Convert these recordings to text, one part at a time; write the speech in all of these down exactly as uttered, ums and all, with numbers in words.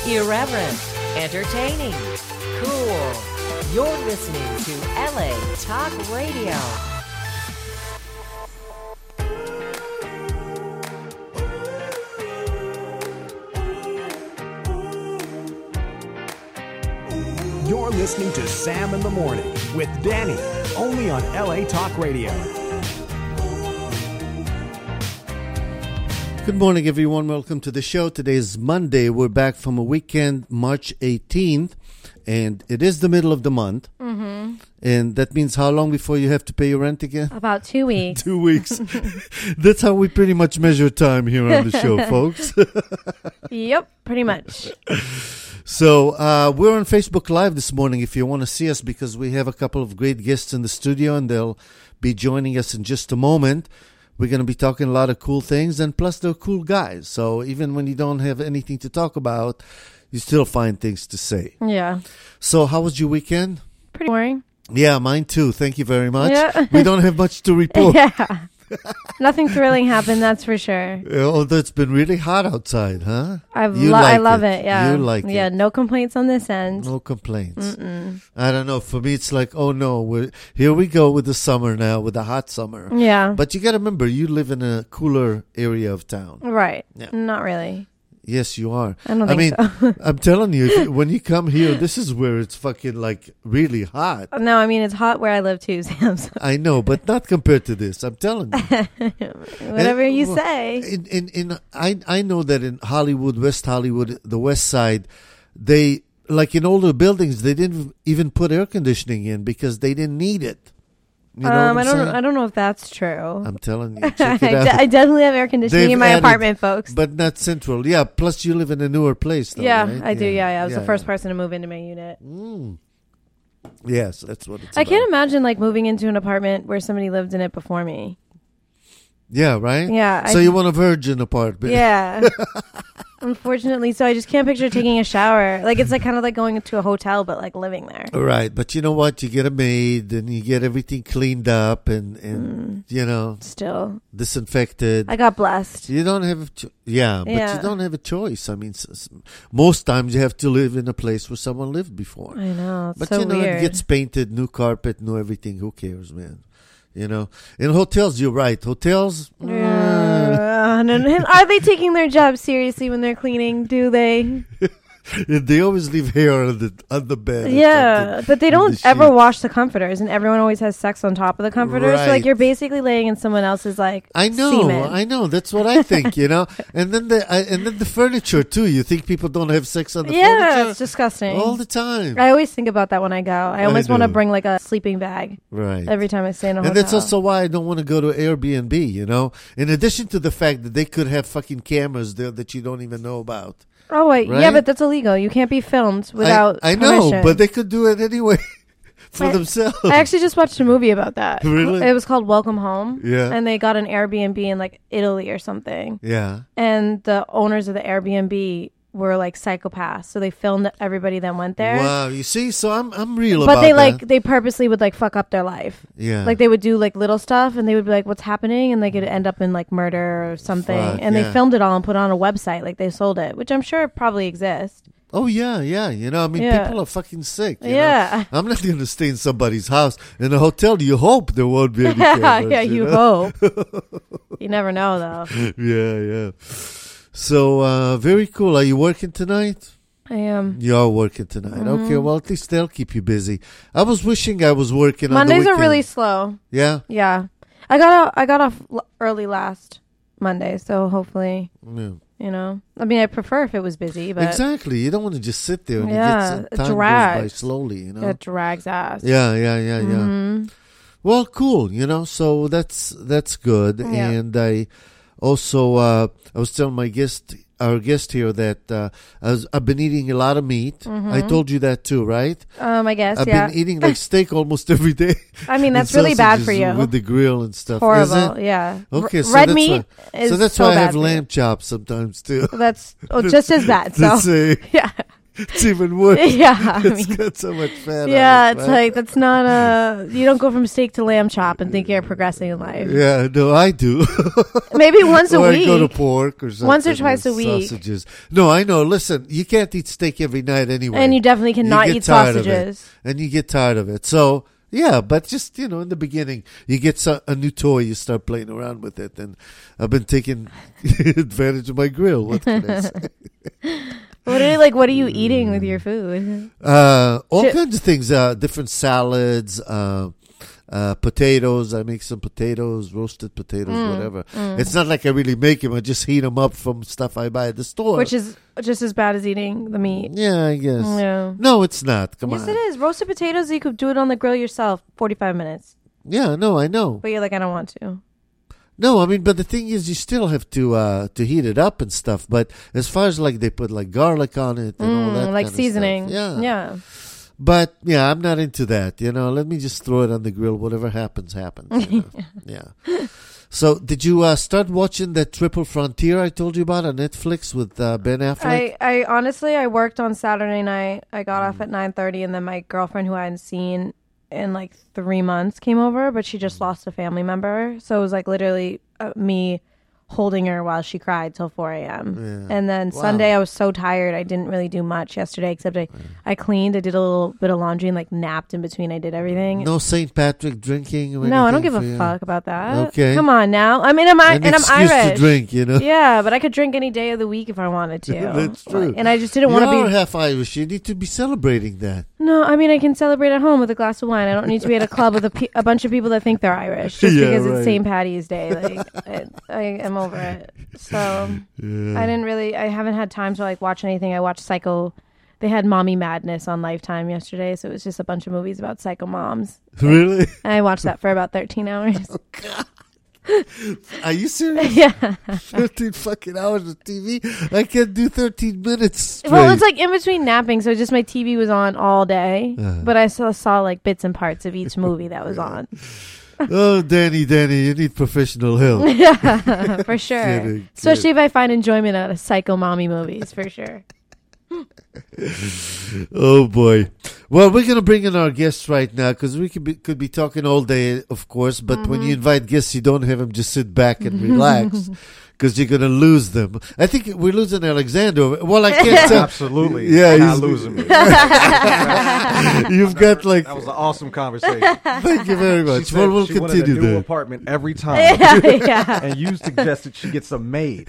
Irreverent, entertaining, cool. You're listening to L A Talk Radio. You're listening to Sam in the Morning with Danny, only on L A Talk Radio. Good morning, everyone. Welcome to the show. Today is Monday. We're back from a weekend, March eighteenth, and it is the middle of the month. Mm-hmm. And that means how long before you have to pay your rent again? About two weeks. Two weeks. That's how we pretty much measure time here on the show, folks. Yep, pretty much. So uh, we're on Facebook Live this morning if you want to see us, because we have a couple of great guests in the studio, and they'll be joining us in just a moment. We're going to be talking a lot of cool things, and plus they're cool guys. So even when you don't have anything to talk about, you still find things to say. Yeah. So how was your weekend? Pretty boring. Yeah, mine too. Thank you very much. Yeah. We don't have much to report. Yeah. Nothing thrilling happened, that's for sure. Although it's been really hot outside, huh? I've You lo- I like love it. it. Yeah. You like yeah, it. no complaints on this end. No complaints. Mm-mm. I don't know. For me, it's like, oh no, we're, here we go with the summer now, with the hot summer. Yeah. But you got to remember, you live in a cooler area of town. Right. Yeah. Not really. Yes, you are. I don't I think mean, so. I'm telling you, if you, when you come here, this is where it's fucking like really hot. No, I mean, it's hot where I live too, Sam. So. I know, but not compared to this. I'm telling you. Whatever And, you well, say. In, in, in, I, I know that in Hollywood, West Hollywood, the West Side, they, like in older buildings, they didn't even put air conditioning in because they didn't need it. You know um, what I'm I don't. saying? I don't know if that's true. I'm telling you, check I, it out. de- I definitely have air conditioning They've in my added- apartment, folks. But not central. Yeah, plus you live in a newer place, though, yeah, right? I do. Yeah, yeah. I was the first yeah. person to move into my unit. Mm. Yes, that's what it's I about. can't imagine like moving into an apartment where somebody lived in it before me. Yeah, right? Yeah. So I, you want a virgin apartment. Yeah. Unfortunately, so I just can't picture taking a shower. Like it's like kind of like going into a hotel, but like living there. Right, but you know what? You get a maid and you get everything cleaned up and, and Mm. you know, Still, disinfected. I got blessed. You don't have, a cho- yeah, but Yeah. you don't have a choice. I mean, s- s- most times you have to live in a place where someone lived before. I know. It's But so you know, weird. it gets painted, new carpet, new everything. Who cares, man? You know, in hotels, you're right. Hotels, mm, Yeah. And- and are they taking their job seriously when they're cleaning? Do they? they always leave hair on the on the bed. or Yeah, something. but they in don't the ever sheet. wash the comforters, and everyone always has sex on top of the comforters. So Right. like you're basically laying in someone else's like I know, semen. I know. That's what I think. You know, and then the I, and then the furniture too. You think people don't have sex on the Yeah, furniture it's disgusting. all the time, I always think about that when I go. I I almost want to do. bring like a sleeping bag right? every time I stay in a hotel. And that's also why I don't want to go to Airbnb, you know? In addition to the fact that they could have fucking cameras there that you don't even know about. Oh wait, Right? yeah, but that's illegal. You can't be filmed without I, I know, permission. but they could do it anyway for I- themselves. I actually just watched a movie about that. Really? It was called Welcome Home. Yeah. And they got an Airbnb in like Italy or something. Yeah. And the owners of the Airbnb were like psychopaths. So they filmed everybody that went there. Wow, you see? So I'm I'm real But about they that. like they purposely would like fuck up their life. Yeah. Like they would do like little stuff and they would be like, what's happening? And they could end up in like murder or something. Fuck, and yeah. they filmed it all and put it on a website. Like they sold it, which I'm sure probably exists. Oh, yeah, yeah. You know, I mean, Yeah. people are fucking sick. you know? Yeah. I'm not going to stay in somebody's house. In a hotel, you hope there won't be any Yeah, cameras, yeah, you you know? hope. You never know though. Yeah, yeah. So, uh, very cool. Are you working tonight? I am. You are working tonight. Okay, well, at least they'll keep you busy. I was wishing I was working on the Mondays weekend. are really slow. Yeah? Yeah. I got out, I got off l- early last Monday, so hopefully, Yeah. you know. I mean, I prefer if it was busy, but Exactly. You don't want to just sit there and Yeah, you get it time goes by drags. slowly, you know? it drags ass. Yeah, yeah, yeah, yeah. Mhm. Well, cool, you know, so that's that's good. Yeah. And I also, uh, I was telling my guest, our guest here, that uh, I was, I've been eating a lot of meat. I told you that too, right? Um, I guess, I've yeah. been eating like steak almost every day. I mean, And that's really bad for sausages you. with the grill and stuff. Horrible, Is it? yeah. Okay, R- so red that's meat why, is so that's so why I bad have for you. lamb chops sometimes too. That's oh, just as bad. So Let's say. yeah, It's even worse. Yeah, I It's mean- got so much fat on Yeah, it, it's right? like that's not a. You don't go from steak to lamb chop and think you're progressing in life. Yeah, no, I do. Maybe once a or week. I go to pork or something. Once or twice or a week. Sausages. No, I know. Listen, you can't eat steak every night anyway. And you definitely cannot get eat tired of it. sausages. And you get tired of it. So, yeah, but just, you know, in the beginning, you get so, a new toy, you start playing around with it. And I've been taking advantage of my grill. What can I say? What are like? What are you eating with your food? Uh, all Shit. kinds of things, uh, different salads, uh, uh, potatoes. I make some potatoes, roasted potatoes, Mm, whatever. It's not like I really make them. I just heat them up from stuff I buy at the store. Which is just as bad as eating the meat. yeah, I guess. Yeah. No, it's not. Come Yes, on. it is. Roasted potatoes, you could do it on the grill yourself, forty-five minutes. Yeah, no, I know. But you're like, I don't want to. No, I mean, but the thing is, you still have to uh, to heat it up and stuff. But as far as like they put like garlic on it and all that, Mm, like kind of seasoning. stuff. Yeah, Yeah. But yeah, I'm not into that. You know, let me just throw it on the grill. Whatever happens, happens. You know? Yeah. So, did you uh, start watching that Triple Frontier I told you about on Netflix with uh, Ben Affleck? I, I honestly, I worked on Saturday night. I got off at nine thirty, and then my girlfriend, who I hadn't seen in like three months, came over, but she just lost a family member. So it was like literally uh, me holding her while she cried till four a.m. Yeah. And then Wow. Sunday, I was so tired. I didn't really do much yesterday, except I, I cleaned. I did a little bit of laundry and like napped in between. I did everything. No Saint Patrick drinking. Or No, I don't anything give a for you? fuck about that. Okay. Come on now. I mean, I'm, I, An and I'm excuse Irish. to drink, you know. Yeah, but I could drink any day of the week if I wanted to. That's true. Like, and I just didn't You want to are be. half Irish. You need to be celebrating that. No, I mean I can celebrate at home with a glass of wine. I don't need to be at a club with a, pe- a bunch of people that think they're Irish just Yeah, because right. it's Saint Patty's Day. Like I, I am over it. So Yeah. I didn't really. I haven't had time to like watch anything. I watched Psycho. They had Mommy Madness on Lifetime yesterday, so it was just a bunch of movies about psycho moms. Really? And I watched that for about thirteen hours. Are you serious? Yeah. thirteen fucking hours of T V? I can't do thirteen minutes straight. Well, it's like in between napping, so just my T V was on all day, Uh-huh. but I still saw like bits and parts of each movie that was on. Oh, Danny, Danny, you need professional help. Yeah, for sure. Kidding, Especially if I find enjoyment out of psycho mommy movies, for sure. Oh, boy. Well, we're going to bring in our guests right now because we could be, could be talking all day, of course. But when Mm-hmm. you invite guests, you don't have them just sit back and relax because you're going to lose them. I think we're losing Alexander. Well, I can't tell. Absolutely. Yeah, Not he's- losing me. You've got like. That was an awesome conversation. Thank you very She much. said Well, we'll she wanted a continue new that. apartment every time. yeah, yeah. And you suggested she get some made.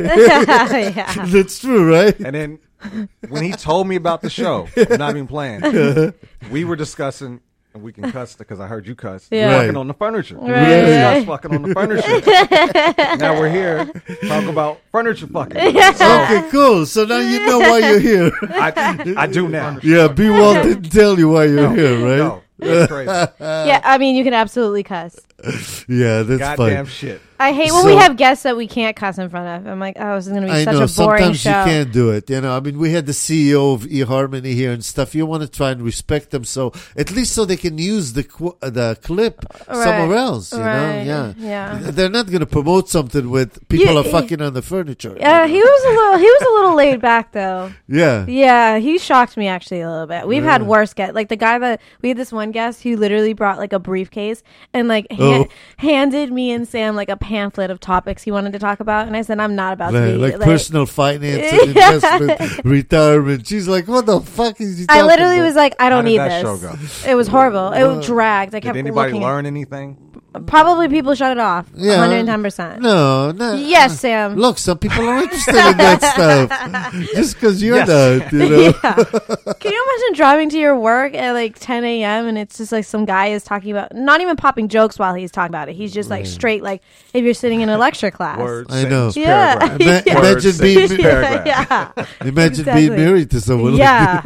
yeah. That's true, right? And then when he told me about the show, I'm not even playing, we were discussing, and we can cuss because I heard you cuss, Yeah. fucking Right. on the furniture. We Right, discussed right. fucking on the furniture. Now we're here talking about furniture fucking. So Okay, cool. So now you know why you're here. I, I do now. Yeah, B. Walt didn't tell you why you're No, here, right? No, that's crazy. Yeah, I mean, you can absolutely cuss. Yeah, that's Goddamn fine. shit. I hate when So- we have guests that we can't cuss in front of. I'm like, oh, this is going to be I such know a boring sometimes show. you can't do it. You know, I mean, we had the C E O of eHarmony here and stuff. You want to try and respect them, so at least so they can use the qu- uh, the clip Right. somewhere else. You Right. know, yeah, Yeah. They're not going to promote something with people You- are fucking on the furniture. Yeah, he was a little. He was a little laid back though. yeah. Yeah, he shocked me actually a little bit. We've had Yeah. worse guests. Like the guy that we had this one guest who literally brought like a briefcase and like ha- Oh. handed me and Sam like a pamphlet of topics he wanted to talk about, and I said I'm not about to Like, be like personal finance and Yeah. investment, retirement. She's like, "What the fuck is he?" I talking literally about? was like, I How don't did need that this. show go? It was horrible. It dragged. I Did kept anybody looking. learn anything? Probably people shut it off. Yeah. one hundred ten percent. No, no. Yes, Sam. Look, some people are interested in that stuff. Just because you're Yes. not, you know. Yeah. Can you imagine driving to your work at like ten a.m. and it's just like some guy is talking about, not even popping jokes while he's talking about it. He's just like straight, like if you're sitting in a lecture class. Words, I know. sentence, Yeah. paragraph. Ima- Yeah. Imagine Words, being sentence, paragraph. yeah. imagine Exactly. being married to someone. like Yeah.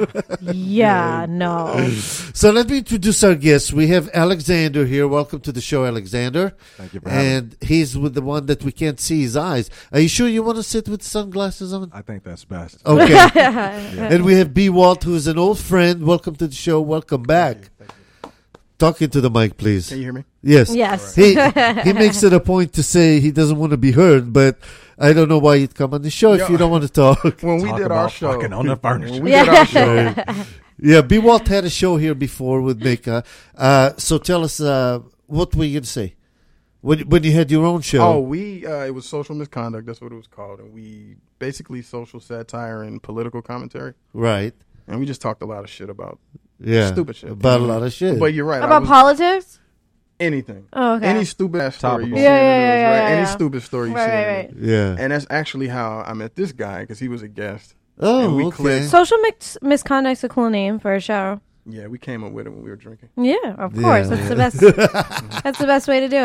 Yeah. No. So let me introduce our guests. We have Alexander here. Welcome to the show, Alexander. Thank you for having me. And he's with the one that we can't see his eyes. Are you sure you want to sit with sunglasses on? I think that's best. Okay. And we have B. Walt, who's an old friend. Welcome to the show. Welcome back. Talk into the mic, please. Can you hear me? Yes. Yes. He he makes it a point to say he doesn't want to be heard, but I don't know why you'd come on the show if Yo. you don't want to talk. When we Talk did our about show, fucking on the furniture. when we Yeah. did our show, Yeah, B. Walt had a show here before with Mika. Uh, so tell us, uh, what were you going to say? When, when you had your own show? oh, we uh, it was social misconduct. That's what it was called, and we basically social satire and political commentary, Right. and we just talked a lot of shit about Yeah. stupid shit About a lot of shit. But you're right. I About was- politics? anything. Oh, okay. Any stupid ass story. Topical. You Yeah, see in yeah, the news, yeah, right? yeah, Any yeah. stupid story you Right, see. in right, the right. news. yeah. And that's actually how I met this guy because he was a guest. Oh, and we okay. clicked. Social mis- misconduct's a cool name for a show. Yeah, we came up with it when we were drinking. Yeah, of Yeah. course. That's the best. That's the best way to do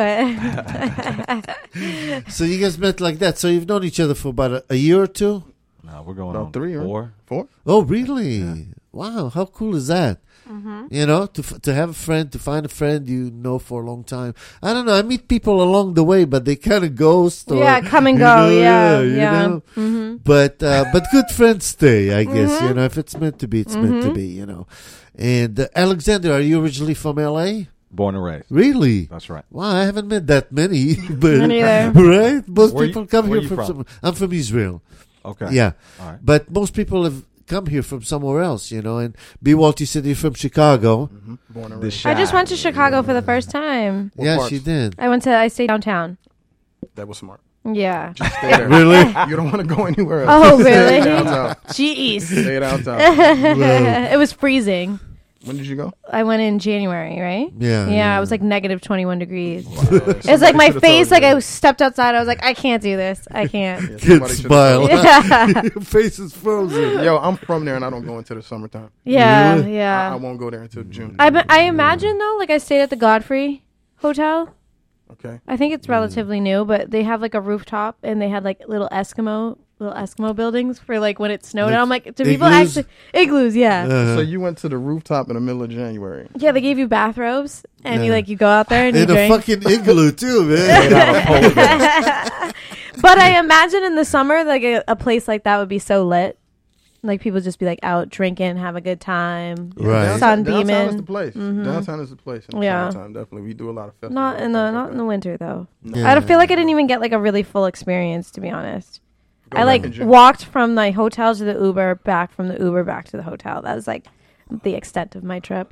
it. So you guys met like that. So you've known each other for about a, a year or two? No, we're going About on three or four. four. Oh, really? Wow, how cool is that? Mm-hmm. You know, to f- to have a friend, to find a friend you know for a long time. I don't know. I meet people along the way, but they kind of ghost. Or, Yeah, come and you go. know, Yeah, you yeah. know. Mm-hmm. But uh, but good friends stay. I guess Mhm. you know if it's meant to be, it's meant to Mhm. be. You know. And uh, Alexander, are you originally from L A? Born and raised. Really? That's right. Wow, I haven't met that many. But, Me neither. right? Most Where people you- come where here you from. from? Some, I'm from Israel. Okay. Yeah, All right. but most people have come here from somewhere else. You know. And B. Walt, you said you're from Chicago. Mm-hmm. Born and The raised. shot. I just went to Chicago for the first time. What yeah, parts? she did. I went to. I stayed downtown. That was smart. Yeah. Just stay there. Really? You don't want to go anywhere else. Oh, Stay really? downtown. Jeez. Stay downtown. It was freezing. When did you go? I went in January, right? Yeah. Yeah, it was like negative twenty-one degrees. It It's like my face, like I stepped outside. I was like, I can't do this. I can't. Kid smile. Yeah. Your face is frozen. Yo, I'm from there and I don't go into the summertime. Yeah, Really? I, I yeah. won't go there until June. I, be- I imagine though, like I stayed at the Godfrey Hotel. Okay. I think it's relatively new, but they have like a rooftop and they had like little Eskimo, little Eskimo buildings for like when it snowed. Like and I'm like, do people igloos? actually igloos? Yeah, Uh-huh. So you went to the rooftop in the middle of January. yeah. They gave you bathrobes and you Yeah. like you go out there and you In a drink. fucking igloo too, Made man. out of polar bears. But I imagine in the summer, like a, a place like that would be so lit. Like people just be like out drinking, have a good time. Right. Sun Downtown, downtown is beaming. the place. Mhm. Downtown is the place. In the Yeah. summertime, definitely. We do a lot of festivals. Not in the things not like in the that. winter though. Yeah. I don't feel like I didn't even get like a really full experience, to be honest. Go I back like in June. walked from my hotel to the Uber, back from the Uber back to the hotel. That was like the extent of my trip.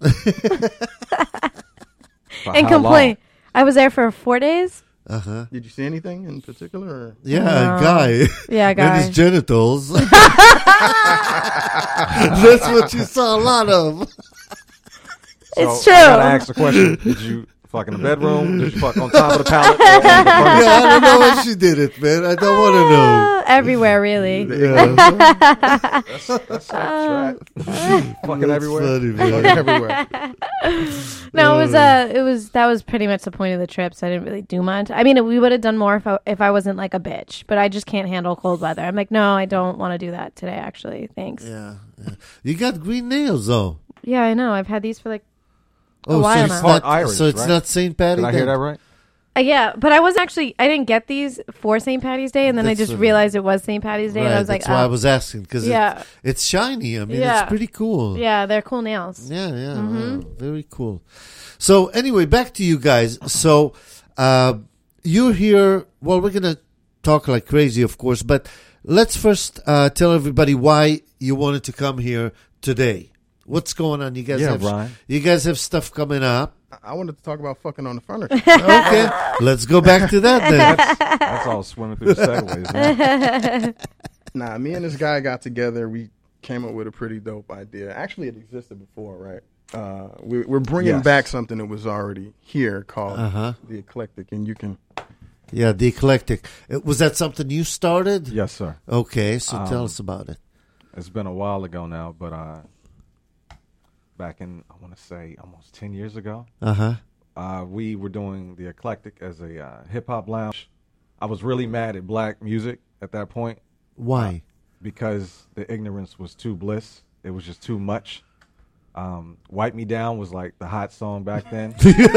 For And how long? complain. I was there for four days. Uh huh. Did you see anything in particular? Or? Yeah, No. a guy. Yeah, And guy. his genitals. That's what you saw a lot of. It's So, I gotta true. ask the question: did you fuck in the bedroom? Did you fuck on top of the pallet? Or on the Yeah, furniture? I don't know if she did it, man. I don't want to know. Ah, everywhere, really. Yeah. That's, that's right. Fucking That's everywhere. funny, Like man. everywhere. No, it was uh, it was that was pretty much the point of the trip. So I didn't really do much. I mean, we would have done more if I, if I wasn't like a bitch. But I just can't handle cold weather. I'm like, no, I don't want to do that today. Actually, thanks. Yeah, Yeah, yeah. You got green nails, though. I know. I've had these for like Oh, while so now. it's Part not. Irish, so it's right? not Saint Patty. Did I hear then? that right? uh, yeah, but I wasn't actually. I didn't get these for Saint Patty's Day, and then That's I just what- realized it was Saint Patty's Day, Right, and I was like, that's why I oh, was asking because yeah, it's shiny. I mean, Yeah. it's pretty cool. yeah, they're cool nails. Yeah, yeah, Mhm. wow, very cool. So anyway, back to you guys. So uh, you're here. Well, we're gonna talk like crazy, of course, but let's first uh, tell everybody why you wanted to come here today. What's going on? You guys Yeah, have Brian. you guys have stuff coming up. I- I wanted to talk about fucking on the furniture. Okay, let's go back to that then. That's, that's all swimming through the segues. Man. Nah, me and this guy got together. We came up with a pretty dope idea. Actually, it existed before, right? Uh, we, we're bringing Yes. back something that was already here called Uh-huh. The Eclectic, and you can. Yeah, the eclectic. Uh, Was that something you started? Yes, sir. Okay, so tell Um, us about it. It's been a while ago now, but uh, back in I want to say almost ten years ago, Uh huh. uh, we were doing the Eclectic as a uh, hip hop lounge. I was really mad at black music at that point Why? because the ignorance was too bliss. It was just too much. Um, Wipe Me Down was like the hot song back then.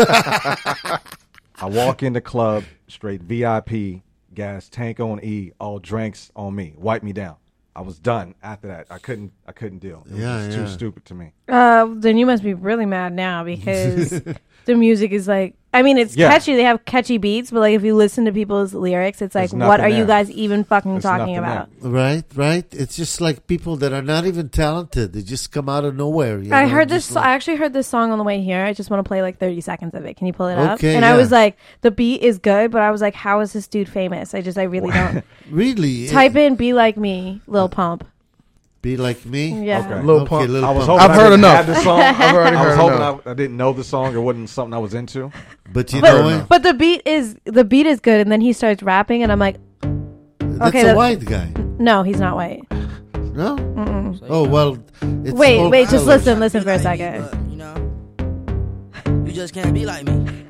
I walk in the club, straight V I P, gas tank on E, all drinks on me. Wipe me down. I was done after that. I couldn't I couldn't deal. It was Yeah, just yeah. too stupid to me. Uh, then you must be really mad now because the music is like. I mean, it's Yeah. catchy. They have catchy beats, but like if you listen to people's lyrics, it's like, There's what nothing are you there. guys even fucking There's talking nothing about? Right, right. It's just like people that are not even talented. They just come out of nowhere. you I know, heard this. just like- I actually heard this song on the way here. I just want to play like thirty seconds of it. Can you pull it up? Okay, And I yeah. was like, the beat is good, but I was like, how is this dude famous? I just, I really don't. really Type in "Be Like Me," Lil Pump. be like me. Yeah. Okay. Lil Okay, Pump. Lil I was Pump. hoping I've I heard didn't enough. have the song. I've already I was heard hoping enough. I, I didn't know the song. It wasn't something I was into. But you But, know what? but the beat is the beat is good, and then he starts rapping, and I'm like, That's okay, a that- white guy. no, he's not white. No? Oh, well. It's Wait, all wait, just colors. listen, listen for a Be like me, second. but, you know, you just can't be like me.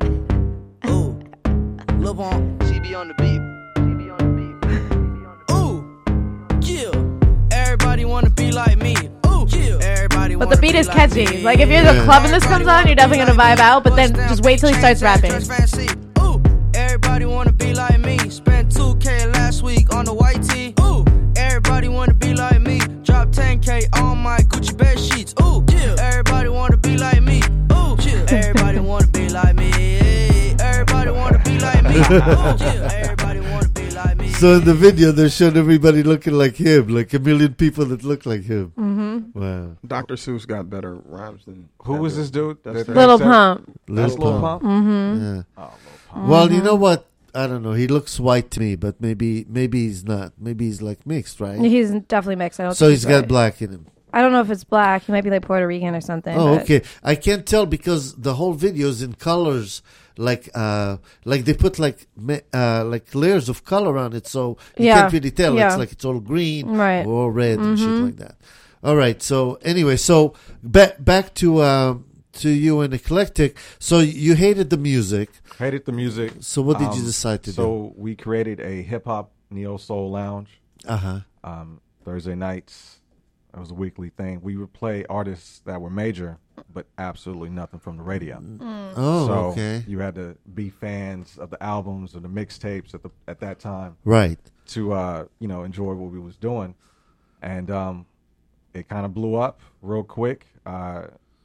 Ooh, Lil Pump, C B on the beat. C B on the beat. Ooh, yeah. Everybody wanna be like me. Ooh, yeah. Everybody But wanna the beat be is like catchy. me. Like if you're in the Yeah. club and this comes on, you're definitely gonna vibe out. But then just wait till he starts rapping. Ooh, everybody wanna be like me. Spent two K last week on the white tee. Ooh, everybody wanna be like me. Drop ten K on my Gucci bed sheets. Ooh, yeah. Everybody wanna be like me. Ooh, yeah. Everybody wanna be like me. Everybody wanna be like me. Ooh, yeah. Everybody wanna be like me. So in the video, they're showing everybody looking like him, like a million people that look like him. Mm-hmm. Wow. Doctor Seuss got better rhymes than Who that was dude. this dude? That's That- the- Little that- Pump. That's Lil Lil Pump. Pump. Mm-hmm. Yeah. Oh, Lil Pump. Well, you know what? I don't know. He looks white to me, but maybe maybe he's not. Maybe he's like mixed, right? He's definitely mixed. I don't So think he's got white. black in him. I don't know if it's black. He might be like Puerto Rican or something. Oh, but- okay. I can't tell because the whole video is in colors, like uh, like they put like ma- uh, like layers of color on it, so you Yeah. can't really tell. Yeah. It's like it's all green Right. or all red and shit Mhm. like that. All right. So anyway, so back back to uh, to you and Eclectic. So you hated the music. Hated the music. So what did you Um, decide to do? So we created a hip hop neo soul lounge. Uh huh. Um, Thursday nights. It was a weekly thing. We would play artists that were major, but absolutely nothing from the radio. Oh, so okay. you had to be fans of the albums or the mixtapes at the at that time Right. to uh, you know enjoy what we was doing, and um, it kind of blew up real quick. Uh,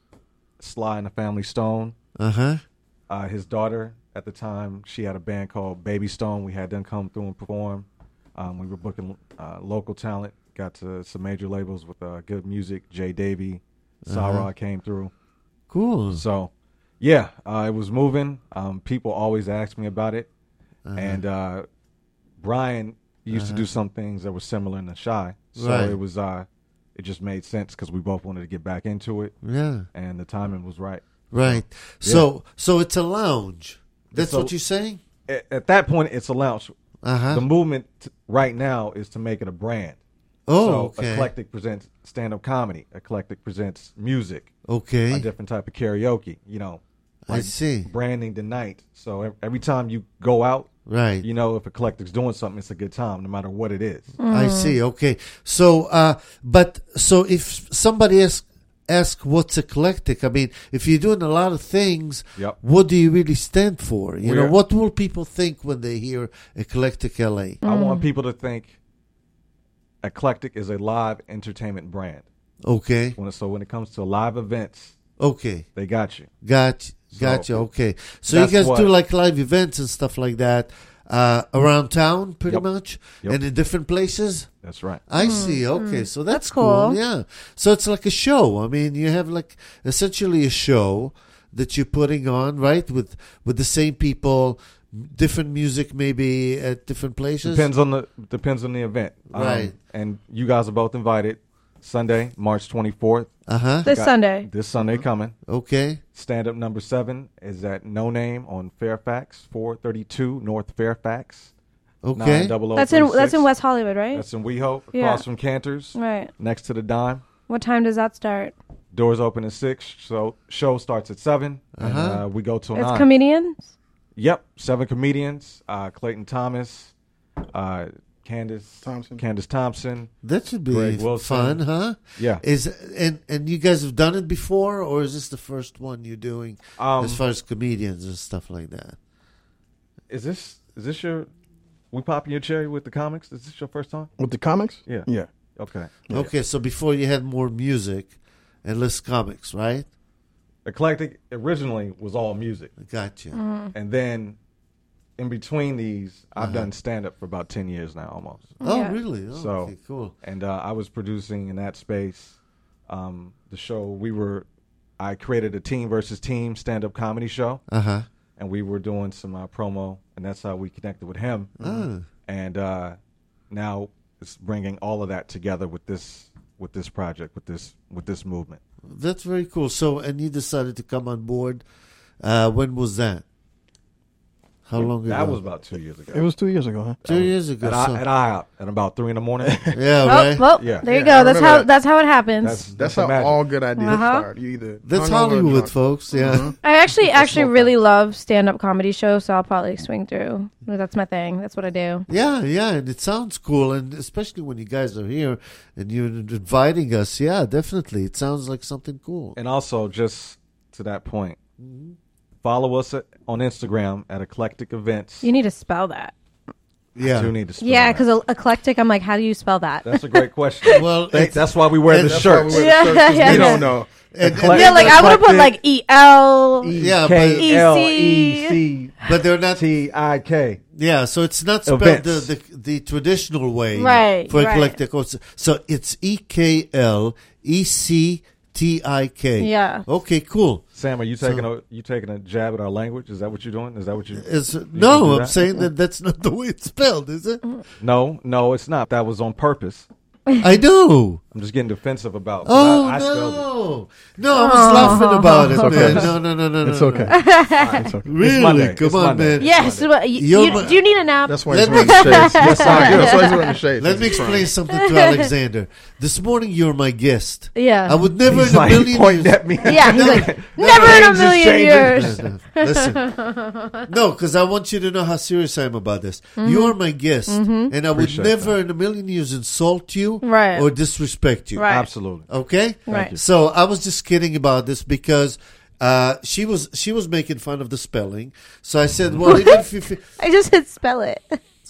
Sly and the Family Stone, Uh huh. uh, his daughter at the time, she had a band called Baby Stone. We had them come through and perform. Um, we were booking uh, local talent. Got to some major labels with uh, good music. Jay Davy, Sarah Uh-huh. came through. Cool. So, yeah, uh, it was moving. Um, people always asked me about it, Uh-huh. and uh, Brian used to Uh-huh. do some things that were similar in the Shy. So Right. it was, uh, it just made sense because we both wanted to get back into it, Yeah. and the timing was right. Right. So so it's a lounge. That's It's a- what you're saying? At, at that point, it's a lounge. Uh huh. The movement t- right now is to make it a brand. Oh, so okay. Eclectic presents stand-up comedy. Eclectic presents music. Okay. A different type of karaoke. You know, I see. branding the night. So ev- every time you go out, Right. you know, if Eclectic's doing something, it's a good time, no matter what it is. I see. Okay. So, uh, but so if somebody asks ask what's eclectic, I mean, if you're doing a lot of things, Yep. what do you really stand for? You know, We're- what will people think when they hear Eclectic L A? I want people to think Eclectic is a live entertainment brand. Okay. When it, so when it comes to live events, Okay. they got you. Got So, gotcha. Okay. So you that's guys what- do like live events and stuff like that uh, around town, pretty Yep. much, Yep. and in different places. That's right. I see. Okay, so that's, That's cool. Yeah. So it's like a show. I mean, you have like essentially a show that you're putting on, right? With with the same people, different music, maybe at different places. Depends on the depends on the event. Um, Right. and you guys are both invited. Sunday, March twenty-fourth. Uh huh. This Got- Sunday. This Sunday coming. Okay. Stand up number seven is at No Name on Fairfax, four thirty-two North Fairfax. Okay. nine oh oh That's in three that's in six. West Hollywood, right? That's in WeHope, across Yeah. from Cantor's, Right. next to the Dime. What time does that start? Doors open at six, so show starts at seven, and Uh-huh. uh, we go till It's nine. comedians. Yep, seven comedians: uh, Clayton Thomas, uh, Candace Thompson. Candace Thompson. That should be Greg Wilson. fun, huh? Yeah. Is and and you guys have done it before, or is this the first one you're doing Um, as far as comedians and stuff like that? Is this is this your? We popping your cherry with the comics? Is this your first time? With the comics? Yeah. Yeah. Okay. Okay, so before you had more music and less comics, right? Eclectic originally was all music, Gotcha. and then in between these, I've Uh-huh. done stand up for about ten years now, almost. Oh, Yeah. really? Oh, So- okay, cool. And uh, I was producing in that space. Um, the show we were, I created a team versus team stand up comedy show, Uh huh. and we were doing some uh, promo, and that's how we connected with him. Ah. And uh, now it's bringing all of that together with this with this project, with this with this movement. That's very cool. So, and you decided to come on board. Uh, when was that? How long ago? That was about two years ago. It was two years ago, huh? two years ago. at, I, so- at IHOP at about three in the morning. yeah, Oh, right. well, Yeah. there you Yeah, go. I That's remember how that. that's how it happens. That's That's how magic. all good ideas Uh-huh. start. You either That's hungover or Hollywood, drunk. folks. Yeah. Mhm. I actually actually smoke really love stand up comedy shows, so I'll probably swing through. That's my thing. That's what I do. Yeah, yeah, and it sounds cool, and especially when you guys are here and you're inviting us. Yeah, definitely, it sounds like something cool. And also, just to that point, follow us at, on Instagram at Eclectic Events. You need to spell that. Yeah, I do need to spell Yeah, that. because eclectic. I'm like, how do you spell that? That's a great question. Well, Thank- it's- that's why we wear and the That's why we shirts. wear the Yeah, shirts, 'cause yeah, we yeah. don't know. and, Eclectic- and- yeah, like I would have put eclectic. like E L. yeah, but, E- L E C but they're not. T I K. Yeah, so it's not spelled Events. the, the the traditional way, Right, For right. eclectic. So it's E K L E C T I K. Yeah. Okay, cool. Sam, are you So- taking a you taking a jab at our language? Is that what you're doing? Is that what you? Is, you no, do I'm that? saying that that's not the way it's spelled, is it? No, no, it's not. That was on purpose. I know. I'm just getting defensive about. Oh I, I spelled it. no, no! I was laughing about it, okay. man. No, no, no, no, no. It's no. okay. It's okay. Really? Monday. Come It's on, Monday. man. Yes. Well, you, You're you- my- do you need a nap? That's why Let he's wearing me- the shades. That's why that's why he's wearing the shades. Let me He's explain crying. something to Alexander. This morning, you're my guest. Yeah. I would never He's in a like million pointing years. at me. yeah. He's like, No, never no, in a just million changing. years. Listen, no, because I want you to know how serious I am about this. You are my guest, and I would Appreciate never in a million years insult you Right. or disrespect you. Right. Absolutely. Okay? Right. So I was just kidding about this because uh, she was she was making fun of the spelling. So I said, well, even if you feel, I just said spell it.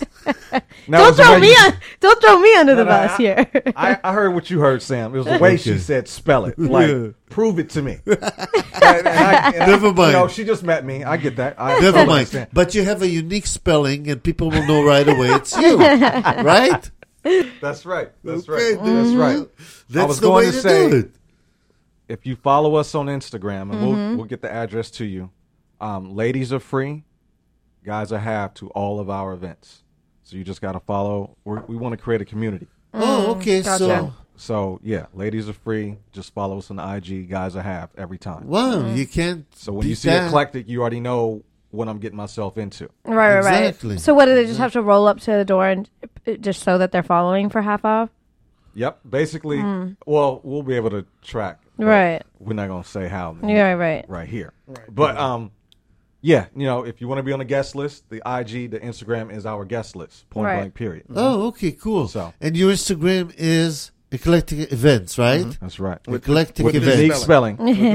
Now, Don't it's the throw way me you- on. Don't throw me under No, the no, bus I- here. I, I heard what you heard, Sam. It was the way she Okay. said spell it. Like, Yeah. prove it to me. And- and I- and I- Never mind. You know, she just met me. I get that. I never totally mind. understand. But you have a unique spelling, and people will know right away it's you, right? That's right. That's Okay, right. That's right. That's was the going way to to say- do it. If you follow us on Instagram, and we'll we'll get the address to you. Um, ladies are free, guys are half to all of our events. So you just got to follow. We're, we want to create a community. Oh, okay. gotcha. So, So yeah, ladies are free. Just follow us on the I G. Guys are half every time. wow, you can't. So when you beat see that. eclectic, you already know what I'm getting myself into. Right, right, right. Exactly. So what do they just have to roll up to the door and uh, just show that they're following for half off? Yep. Basically, well, we'll be able to track. but Right. We're not gonna say how. Yeah, right. Right here. But um, yeah, you know, if you want to be on the guest list, the I G, the Instagram is our guest list. Point Right. blank. Period. Oh, okay, cool. So- and your Instagram is Eclectic Events, right? That's right. Eclectic With Events. unique spelling.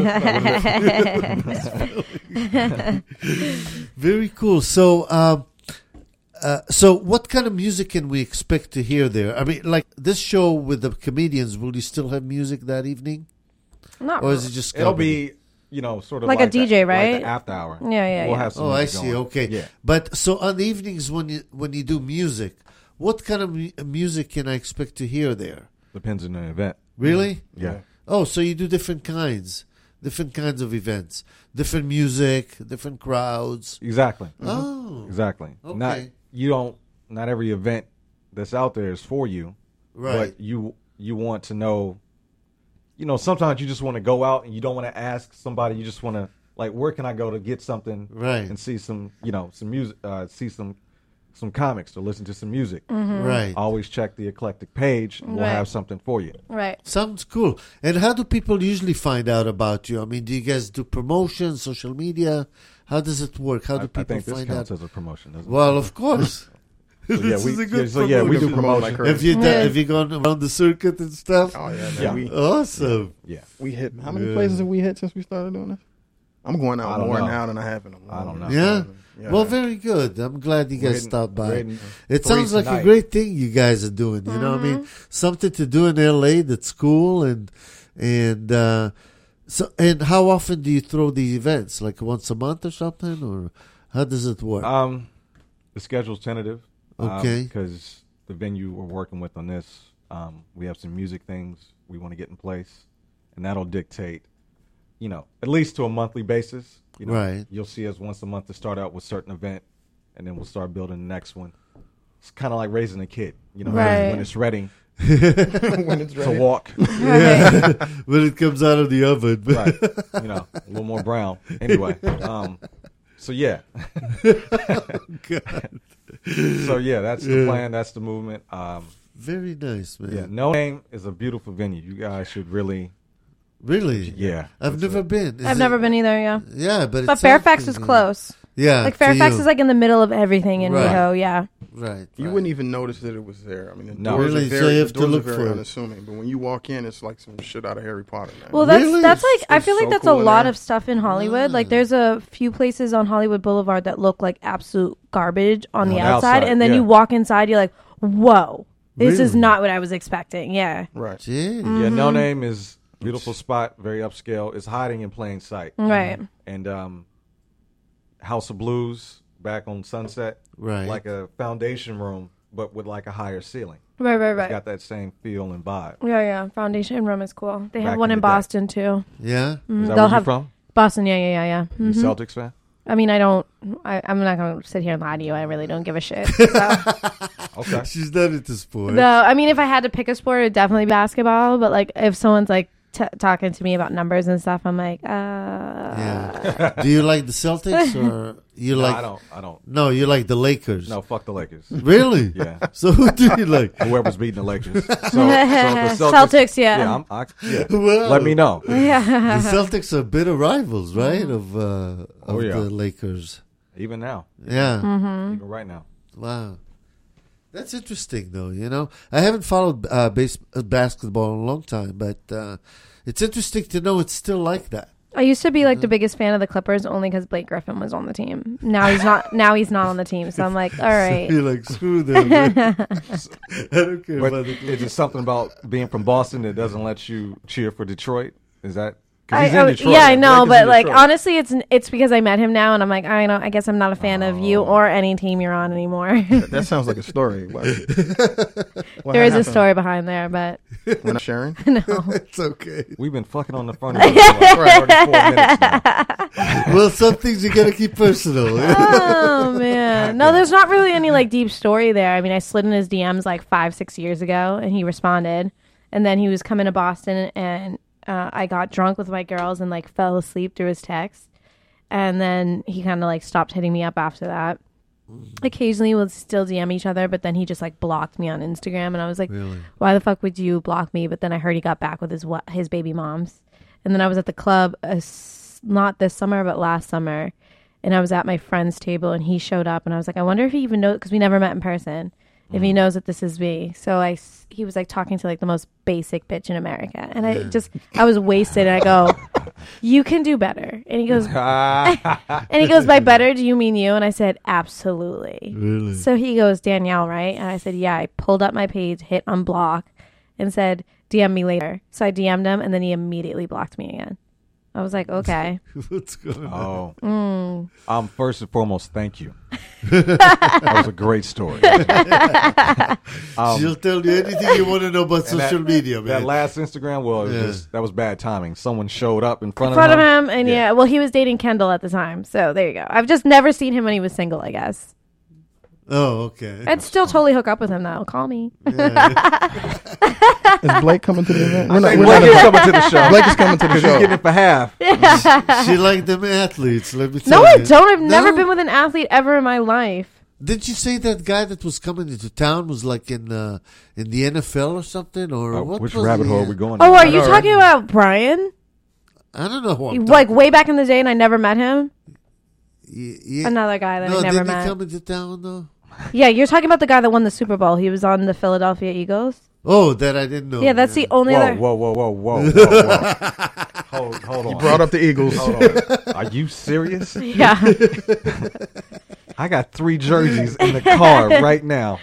Very cool. So, um, uh, so what kind of music can we expect to hear there? I mean, like this show with the comedians, will you still have music that evening, Not or is it just It'll comedy? be, you know, sort of Like like, a D J, the, right? Like the after hour. Yeah, yeah, We'll yeah. have some Oh, I music see. going. Okay, Yeah. but so on the evenings when you when you do music, what kind of mu- music can I expect to hear there? Depends on the event. Really? Yeah. Oh, so you do different kinds, different kinds of events, different music, different crowds. Exactly. Oh, Exactly. Okay. Not you don't. Not every event that's out there is for you. right. But you you want to know. You know, sometimes you just want to go out and you don't want to ask somebody. You just want to like, where can I go to get something Right. and see some, you know, some music, uh, see some some comics or listen to some music. Right. Always check the eclectic page, and we'll Right. have something for you. Right. Sounds cool. And how do people usually find out about you? I mean, do you guys do promotions, social media? How does it work? How do I, I people think this find counts out? as a promotion, doesn't Well, of course. it? So, yeah, This we, is a yeah, good so yeah, we do promotion. promote promotion. like Have you done, Yeah. have you gone around the circuit and stuff? Oh yeah, man. Yeah. We Awesome. yeah, we hit how many Yeah. places have we hit since we started doing this? I'm going I out don't more know. now than I have in a long I don't know. Yeah. Yeah. Well, very good. I'm glad you We're guys hitting- stopped we're by. hitting It three sounds like a tonight. great thing you guys are doing. You know what I mean? Something to do in L A that's cool. And, and, uh, so, and how often do you throw these events? Like once a month or something? Or how does it work? Um, the schedule's tentative. Okay. Because the venue we're working with on this, um, we have some music things we want to get in place, and that'll dictate, you know, at least to a monthly basis. You know, Right. You'll see us once a month to start out with a certain event, and then we'll start building the next one. It's kind of like raising a kid. You know, Right. when it's ready when it's to ready. walk, Right. When it comes out of the oven. right? You know, a little more brown. Anyway, um, so yeah. God. So yeah, that's the plan. That's the movement. Um, Very nice, man. yeah, No Name is a beautiful venue. You guys should really, Really? yeah. I've it's never a- been. Is I've it- never been either. Yeah, Yeah, but it but sounds Fairfax pretty is good. close. Yeah. Like for Fairfax you. is like in the middle of everything in Right. Riho. Yeah. Right. You right. wouldn't even notice that it was there. I mean, the No. doors Really? are So very, you have the to doors look are very for it. unassuming. But when you walk in, it's like some shit out of Harry Potter, man. Well, that's Really? that's like I It's feel like so that's cool a in lot there. of stuff in Hollywood. Like Mm. there's a few places on Hollywood Boulevard that look like absolute garbage on the the outside, outside, and then yeah. you walk inside, you're like, whoa, this is Really? not what I was expecting. Yeah. Right. Gee. Yeah, No Name is beautiful spot, very upscale. It's hiding in plain sight. Right. And um, House of Blues back on Sunset, Right. like a foundation room, but with like a higher ceiling. Right. Right. It's Right. got that same feel and vibe. Yeah. Yeah. Foundation Room is cool. They have Back one in in the day. Boston too. Yeah. Mhm. Is that They'll where you have from? Boston. Yeah. Yeah. Yeah. Yeah. You Mhm. Celtics fan? I mean, I don't. I, I'm not gonna sit here and lie to you. I really don't give a shit. So. Okay. She's not into sports. No, I mean, if I had to pick a sport, it'd definitely be basketball. But like, if someone's like t- talking to me about numbers and stuff, I'm like, uh, Yeah. Do you like the Celtics or you no, like? I don't. I don't. No, you like the Lakers. No, fuck the Lakers. Really? Yeah. So who do you like? Whoever's beating the Lakers. So, so the Celtics, Celtics, yeah. Yeah, I'm, I, yeah. Well, Let me know. yeah, The Celtics are bitter rivals, right? Of uh, of Oh, yeah. the Lakers. Even now. Yeah. Mm-hmm. Even right now. Wow. That's interesting, though. You know, I haven't followed uh, base, uh, basketball in a long time, but uh, it's interesting to know it's still like that. I used to be like the biggest fan of the Clippers only because Blake Griffin was on the team. Now he's not. Now he's not on the team, so I'm like, all right. You're like, screw them. man. I don't care But about the is it something about being from Boston that doesn't let you cheer for Detroit? Is that? 'Cause I, he's in I- Detroit. yeah, I know, Blake is but in like Detroit. honestly, it's it's because I met him now, and I'm like, I know. I guess I'm not a fan of you Oh. or any team you're on anymore. That sounds like a story. What, what There is a happened? story behind there, but We're not sharing. no. It's okay. We've been fucking on the front of it for like thirty-four minutes now. Well, some things you gotta keep personal. Oh man, no, there's not really any like deep story there. I mean, I slid in his D Ms like five, six years ago, and he responded. And then he was coming to Boston, and uh, I got drunk with my girls and like fell asleep through his text. And then he kind of like stopped hitting me up after that. Occasionally we'll still D M each other, but then he just like blocked me on Instagram, and I was like, Really? why the fuck would you block me? But then I heard he got back with his wa- his baby moms. And then I was at the club, uh, s- not this summer, but last summer. And I was at my friend's table, and he showed up, and I was like, I wonder if he even knows, because we never met in person, if he knows that this is me. So I, s- he was like talking to like the most basic bitch in America. And I just, I was wasted. And I go, you can do better. And he goes, and he goes, by better, do you mean you? And I said, absolutely. Really? So he goes, Danielle, right? And I said, yeah. I pulled up my page, hit unblock, and said, D M me later. So I D M'd him, and then he immediately blocked me again. I was like, okay. What's going on? Oh. Mm. Um, first and foremost, thank you. That was a great story. um, She'll tell you anything you want to know about and that- social media, That man. last Instagram was Yeah. just, that was bad timing. Someone showed up in front, In front of him. him, and yeah. well, he was dating Kendall at the time. So there you go. I've just never seen him when he was single, I guess. Oh, okay. I'd still totally hook up with him, though. Call me. Is Blake coming to the event? We're not, Hey, we're Blake not is coming to the show. Blake is coming to the Because he's show. getting it for half. She liked them athletes. Let me tell No, I you. don't. I've never No? been with an athlete ever in my life. Did you say that guy that was coming into town was like in uh, in the N F L or something? Or Uh, what which was rabbit he hole in? are we going Oh, down? are you know, talking about Brian? I don't know. Who I'm Like talking- way back in the day, and I never met him. Y- yeah. Another guy that No, I never didn't met. he come into town though? Yeah, you're talking about the guy that won the Super Bowl. He was on the Philadelphia Eagles. Oh, that I didn't know. yeah, that's the only Whoa, other. whoa, whoa, whoa, whoa, whoa, whoa. hold, hold on. He brought up the Eagles. Hold on. Are you serious? Yeah. I got three jerseys in the car right now.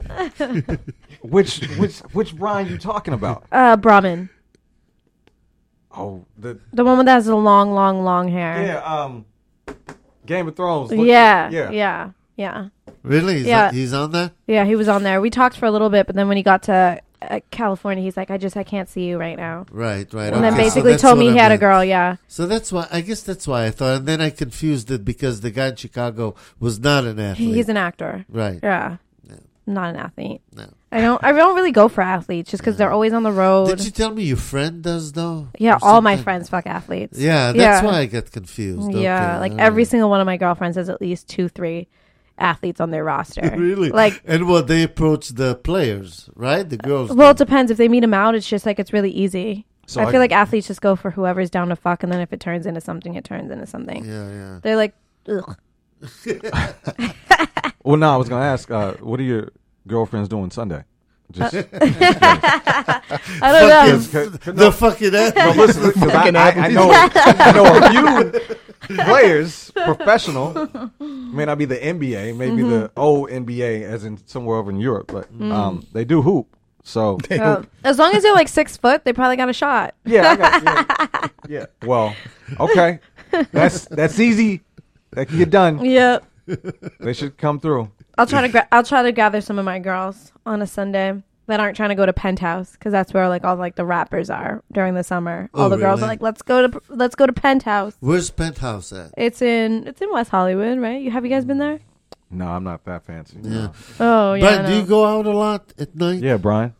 Which which which Brian you talking about? Uh, Brahmin. Oh, the The one that has the long, long, long hair. yeah, um, Game of Thrones. Look- Yeah. yeah. Yeah. Yeah. Really? He's, Yeah. on, he's on that? Yeah, he was on there. We talked for a little bit, but then when he got to uh, California, he's like, I just, I can't see you right now. Right, right. And then okay, so basically that's told what me I he had a meant. girl, yeah. So that's why, I guess that's why I thought. And then I confused it because the guy in Chicago was not an athlete. He's an actor. Right. Yeah. Not an athlete. No. I don't I don't really go for athletes just because they're always on the road. Did you tell me your friend does, though? Yeah, Or all my something? friends fuck athletes. Yeah, that's Yeah. why I got confused. Yeah, Okay, like all every right. single one of my girlfriends has at least two, three athletes on their roster. Really? Like, and what, they approach the players, right? The girls. well, it do. depends. If they meet them out, it's just like it's really easy. So I I- feel like athletes just go for whoever's down to fuck, and then if it turns into something, it turns into something. Yeah, yeah. They're like, ugh. Well, no, I was gonna ask. Uh, what are your girlfriends doing Sunday? Just I don't know. Cause- cause- The fucking no, athlete. listen, 'cause I, I, I know I know a few players, professional. May not be the N B A, maybe the old N B A, as in somewhere over in Europe, but um, they do hoop. So Uh, as long as they're like six foot, they probably got a shot. yeah, I got, yeah, yeah. Well, okay, that's that's easy. That can get done. Yeah. They should come through. I'll try to gra- I'll try to gather some of my girls on a Sunday that aren't trying to go to Penthouse because that's where like all like the rappers are during the summer. All Oh, the girls really? are like, let's go to let's go to Penthouse. Where's Penthouse at? It's in it's in West Hollywood, right? You have you guys been there? No, I'm not that fancy. Yeah. Oh yeah. Brian, I do you know. go out a lot at night? Yeah, Brian.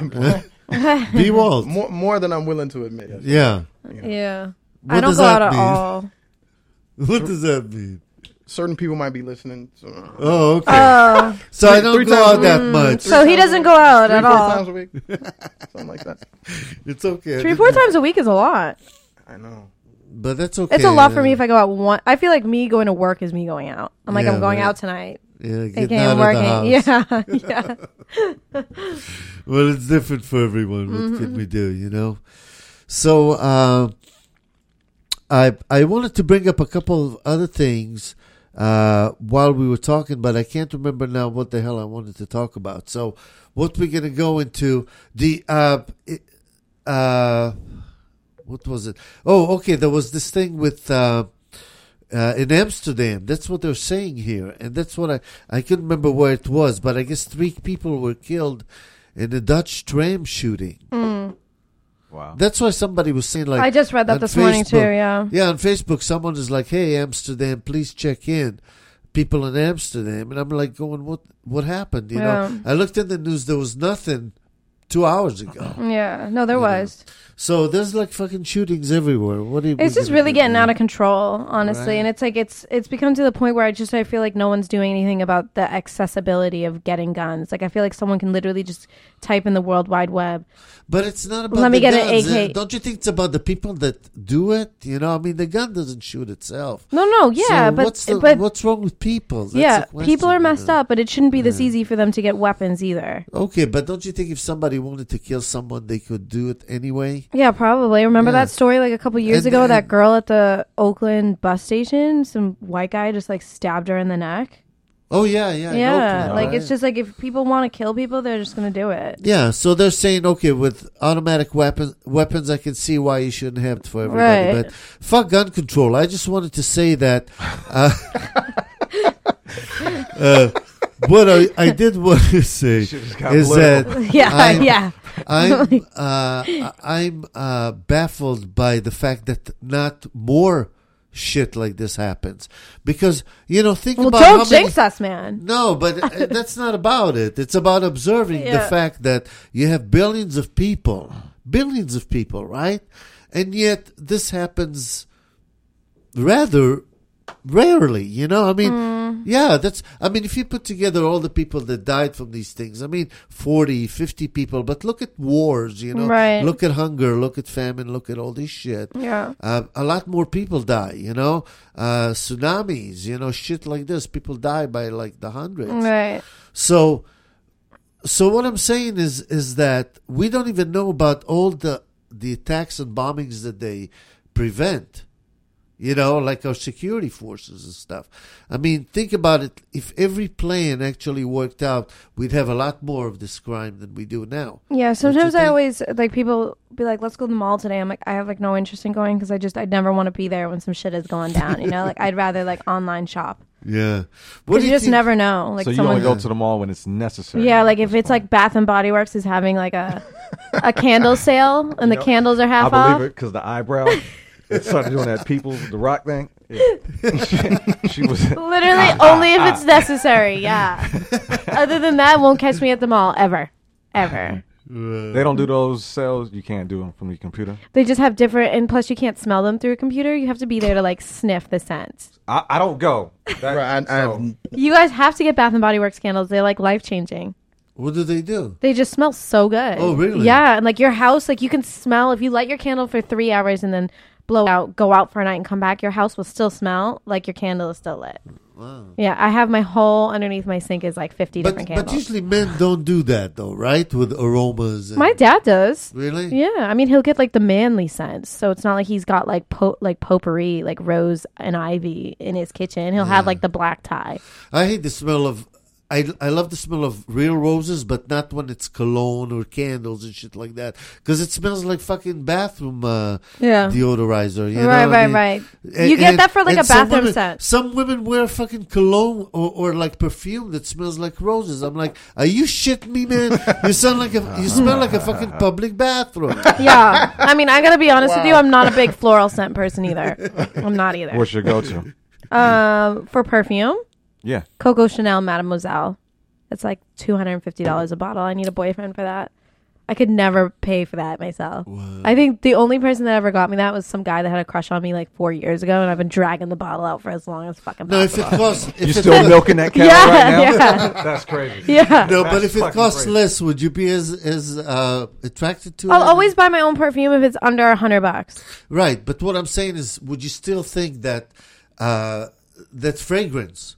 B. Walt. More, more than I'm willing to admit. yes. Yeah. Yeah. What I don't does go out that at mean? all. What does that mean? Certain people might be listening. So, Oh, okay. Oh, so I three- don't three go times out a that week. much. so he doesn't go out three, at four all. times a week, something like that. It's okay. Three, four times a week is a lot. I know. But that's okay. It's a lot for me if I go out one. I feel like me going to work is me going out. I'm like, Yeah, I'm going right. out tonight. Yeah, Okay, getting I'm out of the working. house. Yeah, yeah. Well, it's different for everyone. What Mm-hmm. can we do, you know? So, uh, I I wanted to bring up a couple of other things uh, while we were talking, but I can't remember now what the hell I wanted to talk about. So, what we're gonna go into the uh, it- uh, what was it? Oh, okay. There was this thing with. Uh, Uh, in Amsterdam, that's what they're saying here, and that's what I I couldn't remember where it was, but I guess three people were killed in a Dutch tram shooting. Wow. That's why somebody was saying like I just read that on this morning too. Facebook- Yeah. Yeah, on Facebook, someone is like, "Hey, Amsterdam, please check in." People in Amsterdam, and I'm like, going, "What? What happened?" You know, Yeah. I looked in the news. There was nothing two hours ago. Yeah. No, there was. So there's like fucking shootings everywhere. What do you? It's just really getting out of control, honestly, Right. and it's like it's it's become to the point where I just I feel like no one's doing anything about the accessibility of getting guns. Like I feel like someone can literally just type in the World Wide Web. But it's not about Let me the get an guns. A K. Uh, Don't you think it's about the people that do it? You know, I mean, the gun doesn't shoot itself. No, no, yeah, So but what's the, but what's wrong with people? That's yeah, the question, people are you messed know? up, but it shouldn't be this easy for them to get weapons either. Okay, but don't you think if somebody wanted to kill someone, they could do it anyway? Yeah, probably. Remember Yeah. that story like a couple years And- ago? and- that girl at the Oakland bus station, some white guy just like stabbed her in the neck. Oh yeah, yeah, in Yeah, Oakland, like right? it's just like if people want to kill people, they're just gonna do it. Yeah, so they're saying, okay, with automatic weapons, weapons, I can see why you shouldn't have it for everybody. Right. But fuck gun control. I just wanted to say that. Uh, uh, what I, I did want to say Shit just got is political. that Yeah, I'm- yeah. I'm uh, I'm uh, baffled by the fact that not more shit like this happens, because you know think Well, about how don't many. jinx us, man. No, but uh, that's not about it. It's about observing the Yeah. fact that you have billions of people, billions of people, right? And yet this happens rather rarely, you know? I mean, Mm. yeah, that's, I mean, if you put together all the people that died from these things, I mean, forty, fifty people, but look at wars, you know? Right. Look at hunger, look at famine, look at all this shit. Yeah. Uh, a lot more people die, you know? Uh, tsunamis, you know, shit like this. People die by like the hundreds. Right. So, so what I'm saying is, is that we don't even know about all the, the attacks and bombings that they prevent. You know, like our security forces and stuff. I mean, think about it. If every plan actually worked out, we'd have a lot more of this crime than we do now. Yeah, Don't you sometimes I think? always, like, people be like, let's go to the mall today. I'm like, I have, like, no interest in going because I just, I'd never want to be there when some shit is going down, you know? Like, I'd rather, like, online shop. Yeah. What Because do you you just think? never know. Like, so you someone, only go to the mall when it's necessary. yeah, like, if That's it's, fine. like, Bath and Body Works is having, like, a a candle sale and the know, candles are half I off. believe it because the eyebrow. It started doing that people, the rock thing. Yeah. she, she was Literally only if it's necessary, yeah. Other than that, won't catch me at the mall, ever. Ever. They don't do those sales. You can't do them from your computer. They just have different, and plus you can't smell them through a computer. You have to be there to, like, sniff the scent. I, I don't go. That, Right, I, I so- have, You guys have to get Bath and Body Works candles. They're, like, life-changing. What do they do? They just smell so good. Oh, really? Yeah, and, like, your house, like, you can smell, if you light your candle for three hours and then blow out, go out for a night and come back, your house will still smell like your candle is still lit. Wow. Yeah, I have my whole, underneath my sink is, like, fifty But, different but candles. usually men don't do that, though, right? With aromas. And, My dad does. Really? Yeah, I mean he'll get like the manly scents, so it's not like he's got like po- like potpourri, like rose and ivy in his kitchen. He'll have like the black tie. I hate the smell of. I, I love the smell of real roses, but not when it's cologne or candles and shit like that. Because it smells like fucking bathroom uh, Yeah. deodorizer. You Right, know what I right, mean? right. And- You get and- that for, like, and a some bathroom women- scent. Some women wear fucking cologne or, or like perfume that smells like roses. I'm like, are you shitting me, man? You sound like a, you smell like a fucking public bathroom. Yeah, I mean I gotta be honest with you, I'm not a big floral scent person either. I'm not either. What's your go-to? Um, for perfume, Yeah. Coco Chanel Mademoiselle. It's like two hundred and fifty dollars a bottle. I need a boyfriend for that. I could never pay for that myself. I think the only person that ever got me that was some guy that had a crush on me like four years ago, and I've been dragging the bottle out for as long as fucking No, if it possible. costs, if You it still costs- milking that cow Yeah, right now? yeah. That's crazy. Yeah. No, but That's if it fucking costs crazy. less, would you be as as uh, attracted to it? I'll always buy my own perfume if it's under a hundred bucks. Right, but what I'm saying is, would you still think that uh, that fragrance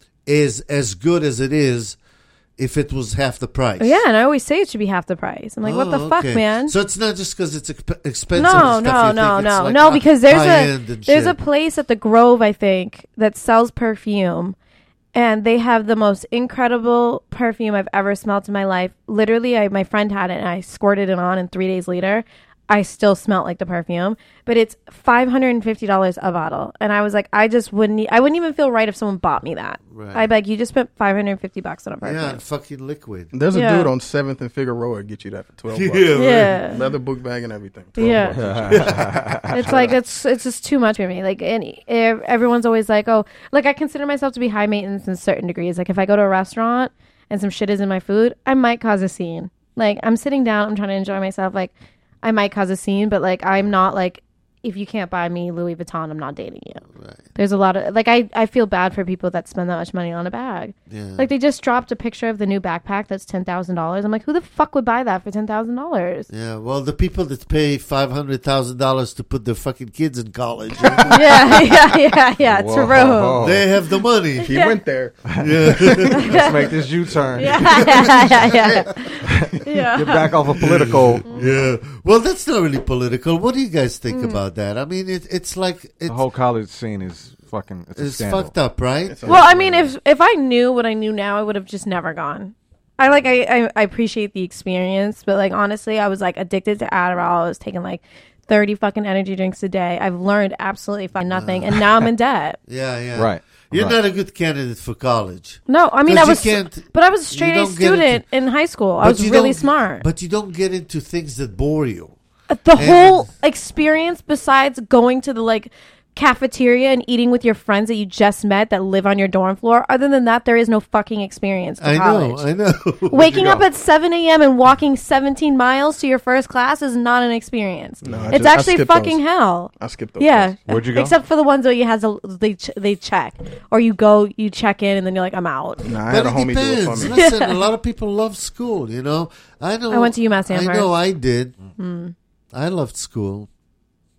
is as good as it is if it was half the price? Yeah, and I always say it should be half the price. I'm like, what the Oh, fuck, okay. man? So it's not just because it's exp- expensive. No, and no, stuff, you no, think it's no, like no. hi- Because there's a high-end and there's a shit. place at the Grove, I think, that sells perfume, and they have the most incredible perfume I've ever smelled in my life. Literally, I, my friend had it, and I squirted it on, and three days later, I still smelled like the perfume. But it's five hundred and fifty dollars a bottle, and I was like, I just wouldn't. e- I wouldn't even feel right if someone bought me that. Right. I'd be like, you just spent five hundred and fifty bucks on a perfume. Yeah, and fucking liquid. there's a Yeah. dude on seventh and Figueroa get you that for twelve bucks. Yeah, right. Yeah. Leather book bag and everything. twelve Yeah. bucks. It's like it's it's just too much for me. Like, and ev- everyone's always like, oh, like I consider myself to be high maintenance in certain degrees. Like if I go to a restaurant and some shit is in my food, I might cause a scene. Like I'm sitting down, I'm trying to enjoy myself. Like I might cause a scene, but like I'm not like, if you can't buy me Louis Vuitton, I'm not dating you. Right. There's a lot of like I I feel bad for people that spend that much money on a bag. Yeah. Like they just dropped a picture of the new backpack that's ten thousand dollars. I'm like, who the fuck would buy that for ten thousand dollars? Yeah, well, the people that pay five hundred thousand dollars to put their fucking kids in college, you know, Yeah, yeah, yeah, yeah. Whoa. True. they have the money. He went there. Yeah. Let's make this U-turn. Yeah, yeah, yeah, yeah. yeah. Get back off of political. Yeah. Well, that's not really political. What do you guys think about that? I mean, it, it's like it's, The whole college scene is fucking. It's, a it's scandal. fucked up, right? Well, I mean, if if I knew what I knew now, I would have just never gone. I like I, I I appreciate the experience, but like honestly, I was like addicted to Adderall. I was taking like thirty fucking energy drinks a day. I've learned absolutely fucking nothing, and now I'm in debt. Yeah, yeah. Right. You're right. not a good candidate for college. No, I mean I 'Cause you was, can't- but I was a you straight A don't get student into- in high school. I But was you really don't- smart. But you don't get into things that bore you. The And- whole experience, besides going to the like cafeteria and eating with your friends that you just met that live on your dorm floor, other than that, there is no fucking experience to I college. know, I know. Waking you up go? at seven a.m. and walking seventeen miles to your first class is not an experience. No, I it's just- I actually skipped fucking those. hell. I skipped those. Yeah. Where'd you go? Except for the ones where you has a they ch- they check, or you go you check in and then you're like, I'm out. Nah, I But had a it homie do it depends. for me. Listen, a lot of people love school, you know. I know. I went to UMass I Amherst. know I did. Mm. I loved school.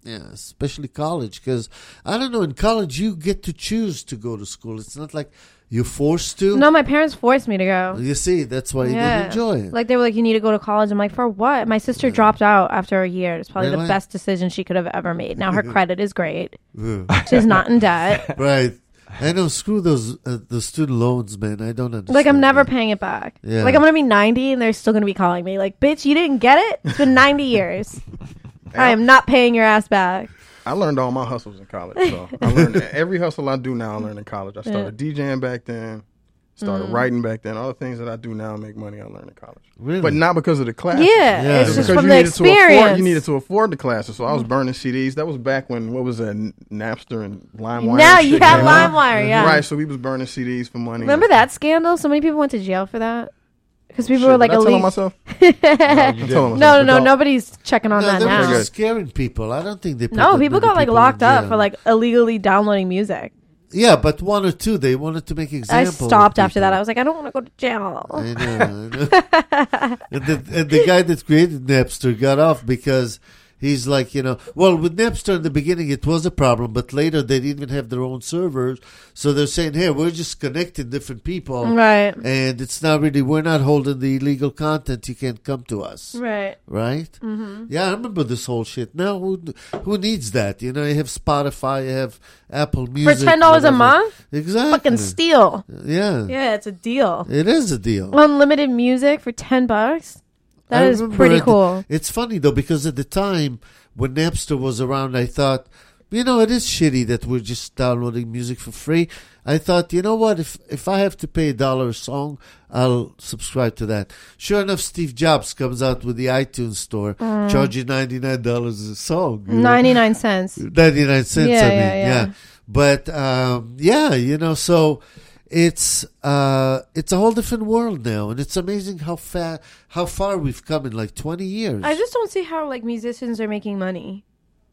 Yeah, especially college, because I don't know. In college, you get to choose to go to school. It's not like you're forced to. No, my parents forced me to go. You see, that's why you Yeah. didn't enjoy it. Like they were like, you need to go to college. I'm like, for what? My sister dropped out after a year. It's probably Really? the best decision she could have ever made. Now her credit is great. Yeah. She's not in debt. Right. I know. Screw those uh, the student loans, man. I don't understand. Like I'm never that. paying it back. Yeah. Like I'm gonna be ninety and they're still gonna be calling me like, bitch, you didn't get it? It's been ninety years. I am not paying your ass back. I learned all my hustles in college. So I learned every hustle I do now. I learned in college. I started DJing back then. Started Mm. writing back then. All the things that I do now make money. I learned in college, Really? but not because of the class. Yeah, Yeah. it's just because from you the needed to afford. experience. You needed to afford the classes. So I was burning C Ds. That was back when what was that? Napster and LimeWire. Now and you shit have came out. LimeWire, yeah. Right. So we was burning C Ds for money. Remember that scandal? So many people went to jail for that because people Shit, were like, did I tell on elite. myself? you I'm telling didn't. myself. No, no, no. Don't- Nobody's checking on No, that they were now. good. just scaring people. I don't think they. Put No, that people many got like in locked up jail. for like illegally downloading music. Yeah, but one or two. They wanted to make I examples. stopped of after that. people. I was like, I don't want to go to jail. I know. I know. and, the, and the guy that created Napster got off because he's like, you know, well, with Napster in the beginning, it was a problem, but later they didn't even have their own servers. So they're saying, hey, we're just connecting different people. Right. And it's not really, we're not holding the illegal content. You can't come to us. Right. Right? Mm-hmm. Yeah, I remember this whole shit. Now, who who needs that? You know, you have Spotify, you have Apple Music. For ten dollars a whatever. month? Exactly. Fucking steal. Yeah. Yeah, it's a deal. It is a deal. Unlimited music for ten bucks. That I is remember pretty at the- cool. It's funny though, because at the time when Napster was around, I thought, you know, it is shitty that we're just downloading music for free. I thought, you know what, if if I have to pay a dollar a song, I'll subscribe to that. Sure enough, Steve Jobs comes out with the iTunes store, Mm. charging ninety-nine dollars a song. you know. ninety-nine cents. ninety-nine cents, Yeah, I mean, yeah, yeah. yeah. But, um, yeah, you know, so it's uh, it's a whole different world now, and it's amazing how far how far we've come in like twenty years. I just don't see how like musicians are making money.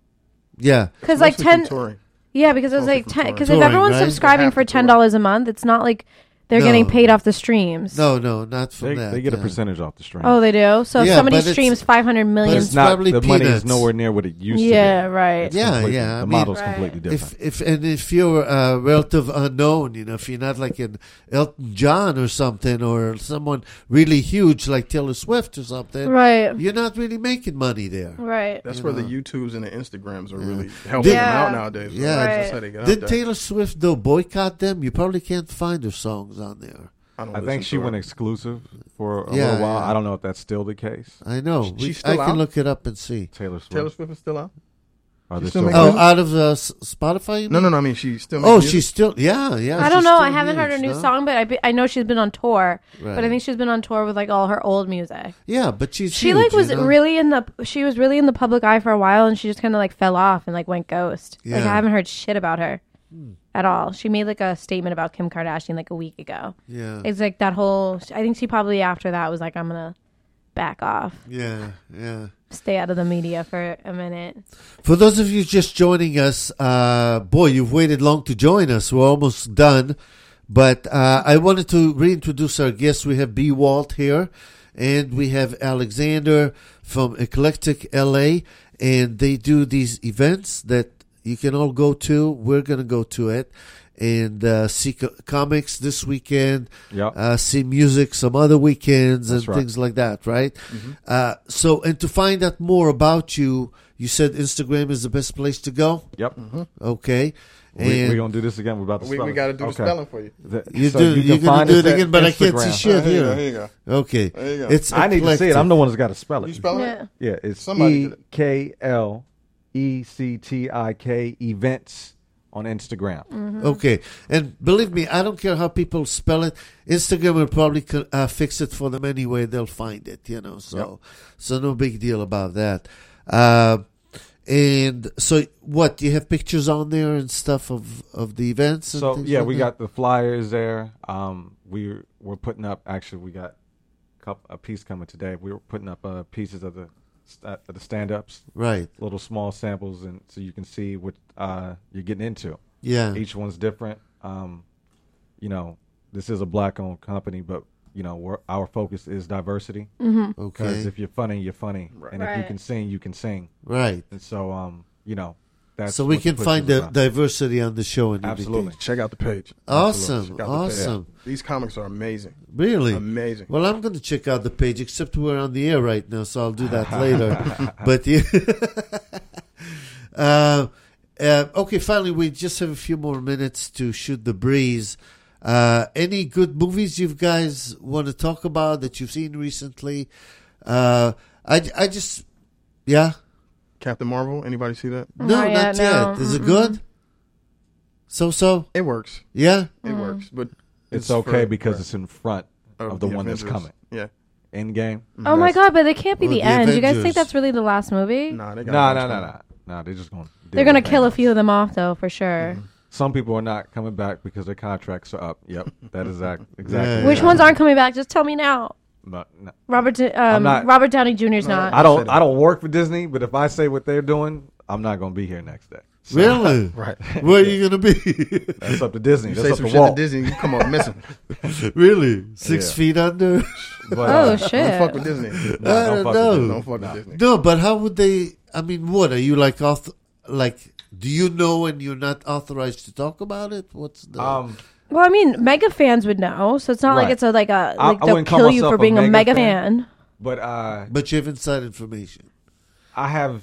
yeah, Because like Mostly ten, from touring. yeah, because it's Mostly like from ten. touring. Because if Touring, everyone's right? subscribing Half for the ten dollars a month, it's not like they're No. getting paid off the streams. no, no, not from They, that. they get a yeah. percentage off the stream. Oh, they do. So if Yeah, somebody but it's- streams five hundred but million. it's it's not probably the money peanuts. is nowhere near what it used Yeah, to be. right. It's Yeah, completely- yeah, I The mean- model's Right. completely different. If if and if you're a relative unknown, you know, if you're not like an Elton John or something, or someone really huge like Taylor Swift or something, Right. you're not really making money there. Right. That's You where know. the YouTubes and the Instagrams are really helping Yeah. them out nowadays. Yeah. That's Right. how they get out Did there. Taylor Swift though boycott them? You probably can't find her songs on there. I, don't I listen think to she her. went exclusive for a Yeah, little while. yeah. I don't know if that's still the case. I know. She's We- still I can out? look it up and see. Taylor Swift. Taylor Swift is still out. Are She's they still still making Oh, music? out of the s- Spotify? you No, mean? no, no. I mean, she's still. Oh, making music? she's still. Yeah, yeah. I don't she's know. still I haven't heard her huge, new no? song, but I, be, I know she's been on tour. Right. But I think she's been on tour with like all her old music. Yeah, but she's. She huge, like was you know? really in the she was really in the public eye for a while, and she just kind of like fell off and like went ghost. Like Yeah. I haven't heard shit about her at all. She made like a statement about Kim Kardashian like a week ago. Yeah, It's like that whole. I think she probably after that was like, I'm gonna back off, yeah, yeah. stay out of the media for a minute. For those of you just joining us, uh, boy, you've waited long to join us. We're almost done. But uh, I wanted to reintroduce our guests. We have B. Walt here, and we have Alexander from Eclectic L A, and they do these events that you can all go to. We're going to go to it and uh, see co- comics this weekend, Yep. uh, see music some other weekends That's and right. things like that, right? Uh, so, and to find out more about you, you said Instagram is the best place to go? Yep. Okay. We, And we're going to do this again. We're about to We, spell we it. got to do the Okay. spelling for you. The- you so do, you you're can going find to do us it at again, but I can't see Instagram. shit Here you here. go, here you go. Okay. There you go. It's I need to see it. eclectic. I'm the one that's got to spell it. You spelling Yeah. it? Yeah, it's Somebody E did it. K L E C T I K events on Instagram. Okay. And believe me, I don't care how people spell it. Instagram will probably co- uh, fix it for them anyway. They'll find it, you know. So, so no big deal about that. Uh, and so, what? Do you have pictures on there and stuff of, of the events? And So things yeah, like we that? got the flyers there. Um, we we're putting up. Actually, we got a, couple, a piece coming today. We were putting up uh, pieces of the st- of the stand ups, Right. little small samples, and so you can see what uh, you're getting into. Yeah. Each one's different. Um, you know, this is a black-owned company, but you know, we're, our focus is diversity. Because Okay. if you're funny, you're funny, and if you Right. can sing, you can sing. Right. And so, um, you know, that's So we what can pushes find it the around. diversity on the show and Absolutely. everything. Check out the page. Awesome, Check out the page. awesome. These comics are amazing. Really? Amazing. Well, I'm going to check out the page, except we're on the air right now, so I'll do that later. But yeah. uh, uh, okay, finally, we just have a few more minutes to shoot the breeze. Uh, any good movies you guys want to talk about that you've seen recently? Uh, I, I just, yeah. Captain Marvel. Anybody see that? No, Not not yet, yet. no. Is it Mm-mm. good? So-so? It works. Yeah? It works, but It's, okay for- because for- it's in front of the, one Avengers. that's coming. Yeah. Endgame. Oh my That's- god, but it can't be Or the, the end. You guys Avengers. think that's really the last movie? Nah, they got. No, a no, bunch no, coming. no. No, they're just going to They're gonna kill a few of them off though, for sure. Some people are not coming back because their contracts are up. Yep, that is exact, exactly. Yeah. what Which it ones is. aren't coming back? Just tell me now. No, no. Robert, D- um, not- Robert Downey Junior's No, not. I don't. that. I don't work for Disney, but if I say what they're doing, I'm not going to be here next day. So, Really? Right. Where are you going to be? That's up to Disney. You That's say up some to shit Walt. to Disney, you come up missing. Really? Six Yeah. feet under? But, Oh uh, shit! Don't fuck with Disney. nah, I don't don't fuck know. with Disney. Don't fuck Nah. with Disney. No, but how would they? I mean, what are you like? Author, like, do you know and you're not authorized to talk about it? What's the? Um, Well, I mean, mega fans would know, so it's not like Right. it's a like a I- like I they'll wouldn't call kill you myself for a being a mega mega fan. fan. but uh, but you have inside information. I have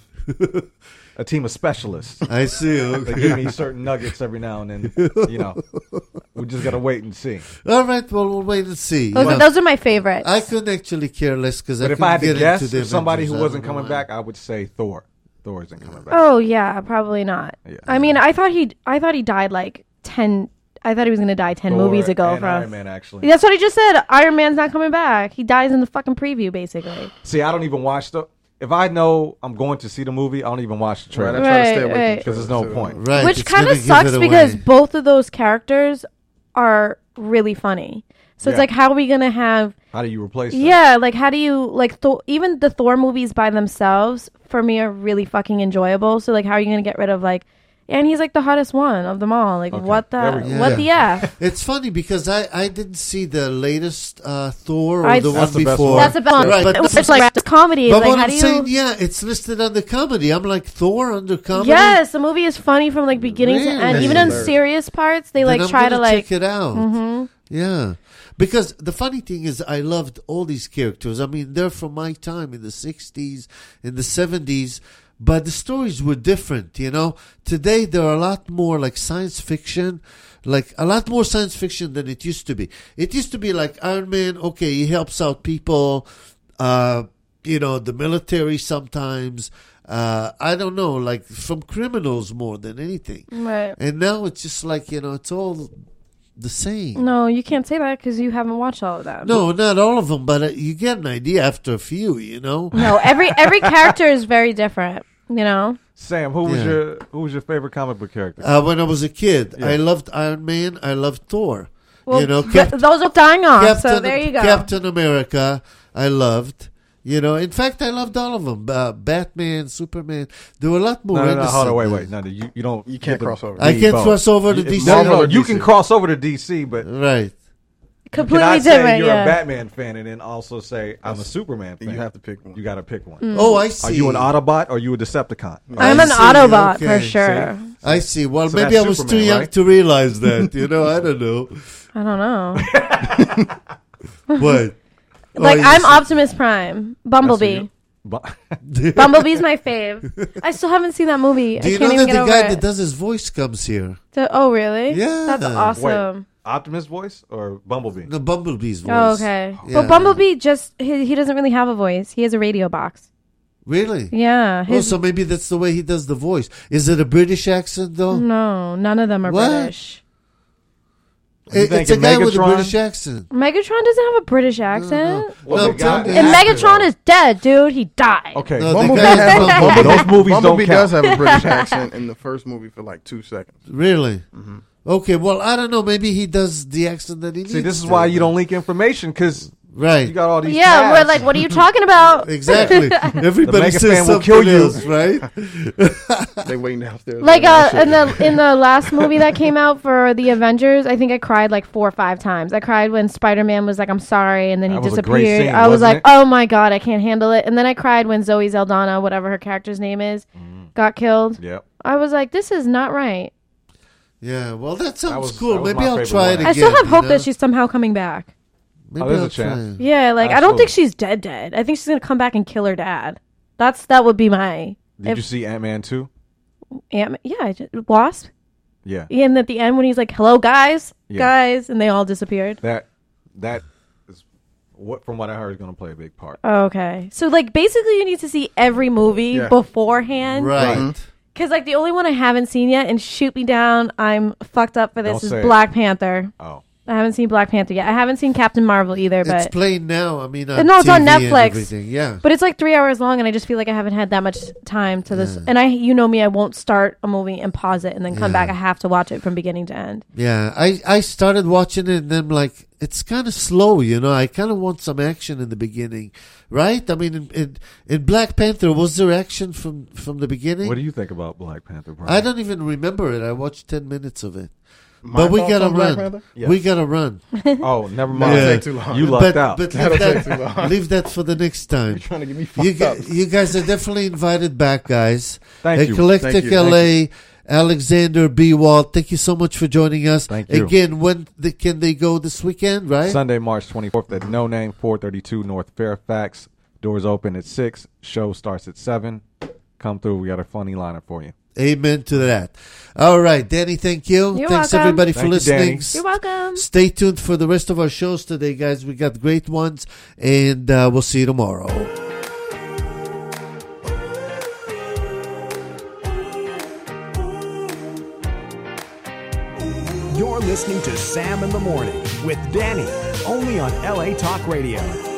a team of specialists I see. that Okay. give me certain nuggets every now and then. You know, we just got to wait and see. All right. Well, we'll wait and see. Those, You are, know, those are my favorites. I couldn't actually care less because I But if couldn't I had to get guess, into the if somebody Avengers. who I wasn't don't know coming why. back, I would say Thor. Thor isn't coming back. oh yeah, probably not. Yeah. I mean, I thought he, I thought he died like ten. I thought he was gonna die ten Thor movies ago. and From Iron Man, actually. that's what I just said. Iron Man's not coming back. He dies in the fucking preview, basically. See, I don't even watch the. If I know I'm going to see the movie, I don't even watch the Right, I trailer try to Right, stay away right. from because there's no too. point. Right. Which it's kind gonna of give sucks it because away. both of those characters are really funny. So it's Yeah. like, how are we gonna have? How do you replace that? Yeah, like how do you like Thor, even the Thor movies by themselves for me are really fucking enjoyable. So like, how are you gonna get rid of like? And he's like the hottest one of them all. Like Okay, what there the we go. what Yeah. the f? It's funny because I, I didn't see the latest uh, Thor or I- the one That's the best before. one. That's the best one. Right, but It's just like comedy. But Like what how I'm do you? saying, yeah, it's listed under comedy. I'm like, Thor under comedy? Yes, the movie is funny from like beginning to end. Really? Even in Hilarious. serious parts, they Then like I'm try to gonna like. check it out. Mhm. Yeah. Because the funny thing is, I loved all these characters. I mean, they're from my time in the sixties, in the seventies, but the stories were different, you know? Today, there are a lot more like science fiction, like a lot more science fiction than it used to be. It used to be like Iron Man, okay, he helps out people, uh, you know, the military sometimes. Uh, I don't know, like from criminals more than anything. Right. And now it's just like, you know, it's all the same. No, you can't say that because you haven't watched all of them. No, not all of them, but uh, you get an idea after a few, you know? No, every every character is very different. You know. Sam, who was Yeah. your who was your favorite comic book character? Uh, when I was a kid, Yeah. I loved Iron Man. I loved Thor. Well, you know, th- Cap- those are dying off. Captain, so there you go. Captain America, I loved. You know, in fact, I loved all of them. Uh, Batman, Superman. There were a lot more no, no, no, innocent. hold on, wait, wait. No, no, you, you don't. You can't get to cross over. I be can't both. cross over to You- D C. No, no, Marvel or you D C? can cross over to D C, but Right. Completely cannot different. say you're yeah. a Batman fan and then also say I'm a Superman fan. You have to pick one. You got to pick one. Mm. Oh, I see. Are you an Autobot or are you a Decepticon? I'm I an see, Autobot okay. for sure. I see. Well, So maybe that's I was too Superman, young right? to realize that. You know, I don't know. I don't know. What? Like Oh, you I'm see- Optimus Prime, Bumblebee. you. Bu- Bumblebee's my fave. I still haven't seen that movie. Do I you can't know even that get the over guy it. that does his voice comes here? So- oh really? Yeah. That's awesome. Wait, Optimus voice or Bumblebee? The Bumblebee's voice. Oh, okay. Yeah. But Bumblebee just he, he doesn't really have a voice. He has a radio box. Really? Yeah. Oh, His, so maybe that's the way he does the voice. Is it a British accent, though? no, none of them are What? British. You It- it's a thinking guy with a Megatron? British accent. Megatron doesn't have a British accent. Well, No, the guy- tell me. And Yeah. Megatron is dead, dude. He died. Okay, No, the Bumblebee guy has from a, Bumblebee. those movies Bumblebee don't does count. have a British accent in the first movie for like two seconds. Really? Mm-hmm. Okay, well, I don't know. Maybe he does the accent that he needs See, this is to. why you don't leak information because Right. you got all these. Yeah, tabs. we're like, what are you talking about? Exactly. Everybody mega says fan will something kill you. else, right? They waiting downstairs. Like Oh, uh, shit. in the in the last movie that came out for the Avengers, I think I cried like four or five times. I cried when Spider Man was like, "I'm sorry," and then he That was a great disappeared. scene, I was wasn't like, it? "Oh my god, I can't handle it." And then I cried when Zoe Saldana, whatever her character's name is, got killed. Yep. I was like, this is not right. Yeah, well, that sounds was- cool. that was Maybe my I'll favorite try it one. again. I still have you hope know? that she's somehow coming back. Maybe Oh, there's I'll a chance. try. Yeah, like I don't Absolutely. think she's dead dead. I think she's gonna come back and kill her dad. That's that would be my Did if- you see Ant-Man two? Ant- yeah, I just, Wasp. Yeah. And at the end when he's like, "Hello, guys, Yeah. guys," and they all disappeared. That that is what from what I heard is going to play a big part. Okay, so like basically, you need to see every movie Yeah. beforehand, Right. Because like the only one I haven't seen yet, and shoot me down, I'm fucked up for this. Don't is say it. Black Panther. Oh. I haven't seen Black Panther yet. I haven't seen Captain Marvel either, It's but playing now. I mean, on No, it's on T V and Netflix. everything. Yeah. but it's like three hours long, and I just feel like I haven't had that much time to this. And I, you know me, I won't start a movie and pause it and then come Yeah. back. I have to watch it from beginning to end. Yeah, I, I started watching it and then like it's kind of slow, you know. I kind of want some action in the beginning, right? I mean, in, in in Black Panther, was there action from from the beginning? What do you think about Black Panther, Brian? I don't even remember it. I watched ten minutes of it, My but we thoughts gotta on Black run. Panther? Yes. We gotta run. Oh, never That'll mind. take too long. You lucked but out. but That'll leave take that, too long. leave that for the next time. You're trying to get me You, fucked up. gu- you guys are definitely invited back, guys. Thank you. Eclectic Thank you. L A, Alexander B. Walt, thank you so much for joining us. Thank you. Again, when the, can they go this weekend, right? Sunday, March twenty-fourth at No Name, four thirty-two North Fairfax. Doors open at six. Show starts at seven. Come through. We got a funny lineup for you. Amen to that. All right, Danny, thank you. You're Thanks welcome. everybody for Thank you, listening. Danny. S- You're welcome. Stay tuned for the rest of our shows today, guys. We got great ones, and uh, we'll see you tomorrow. You're listening to Sam in the Morning with Danny, only on L A Talk Radio.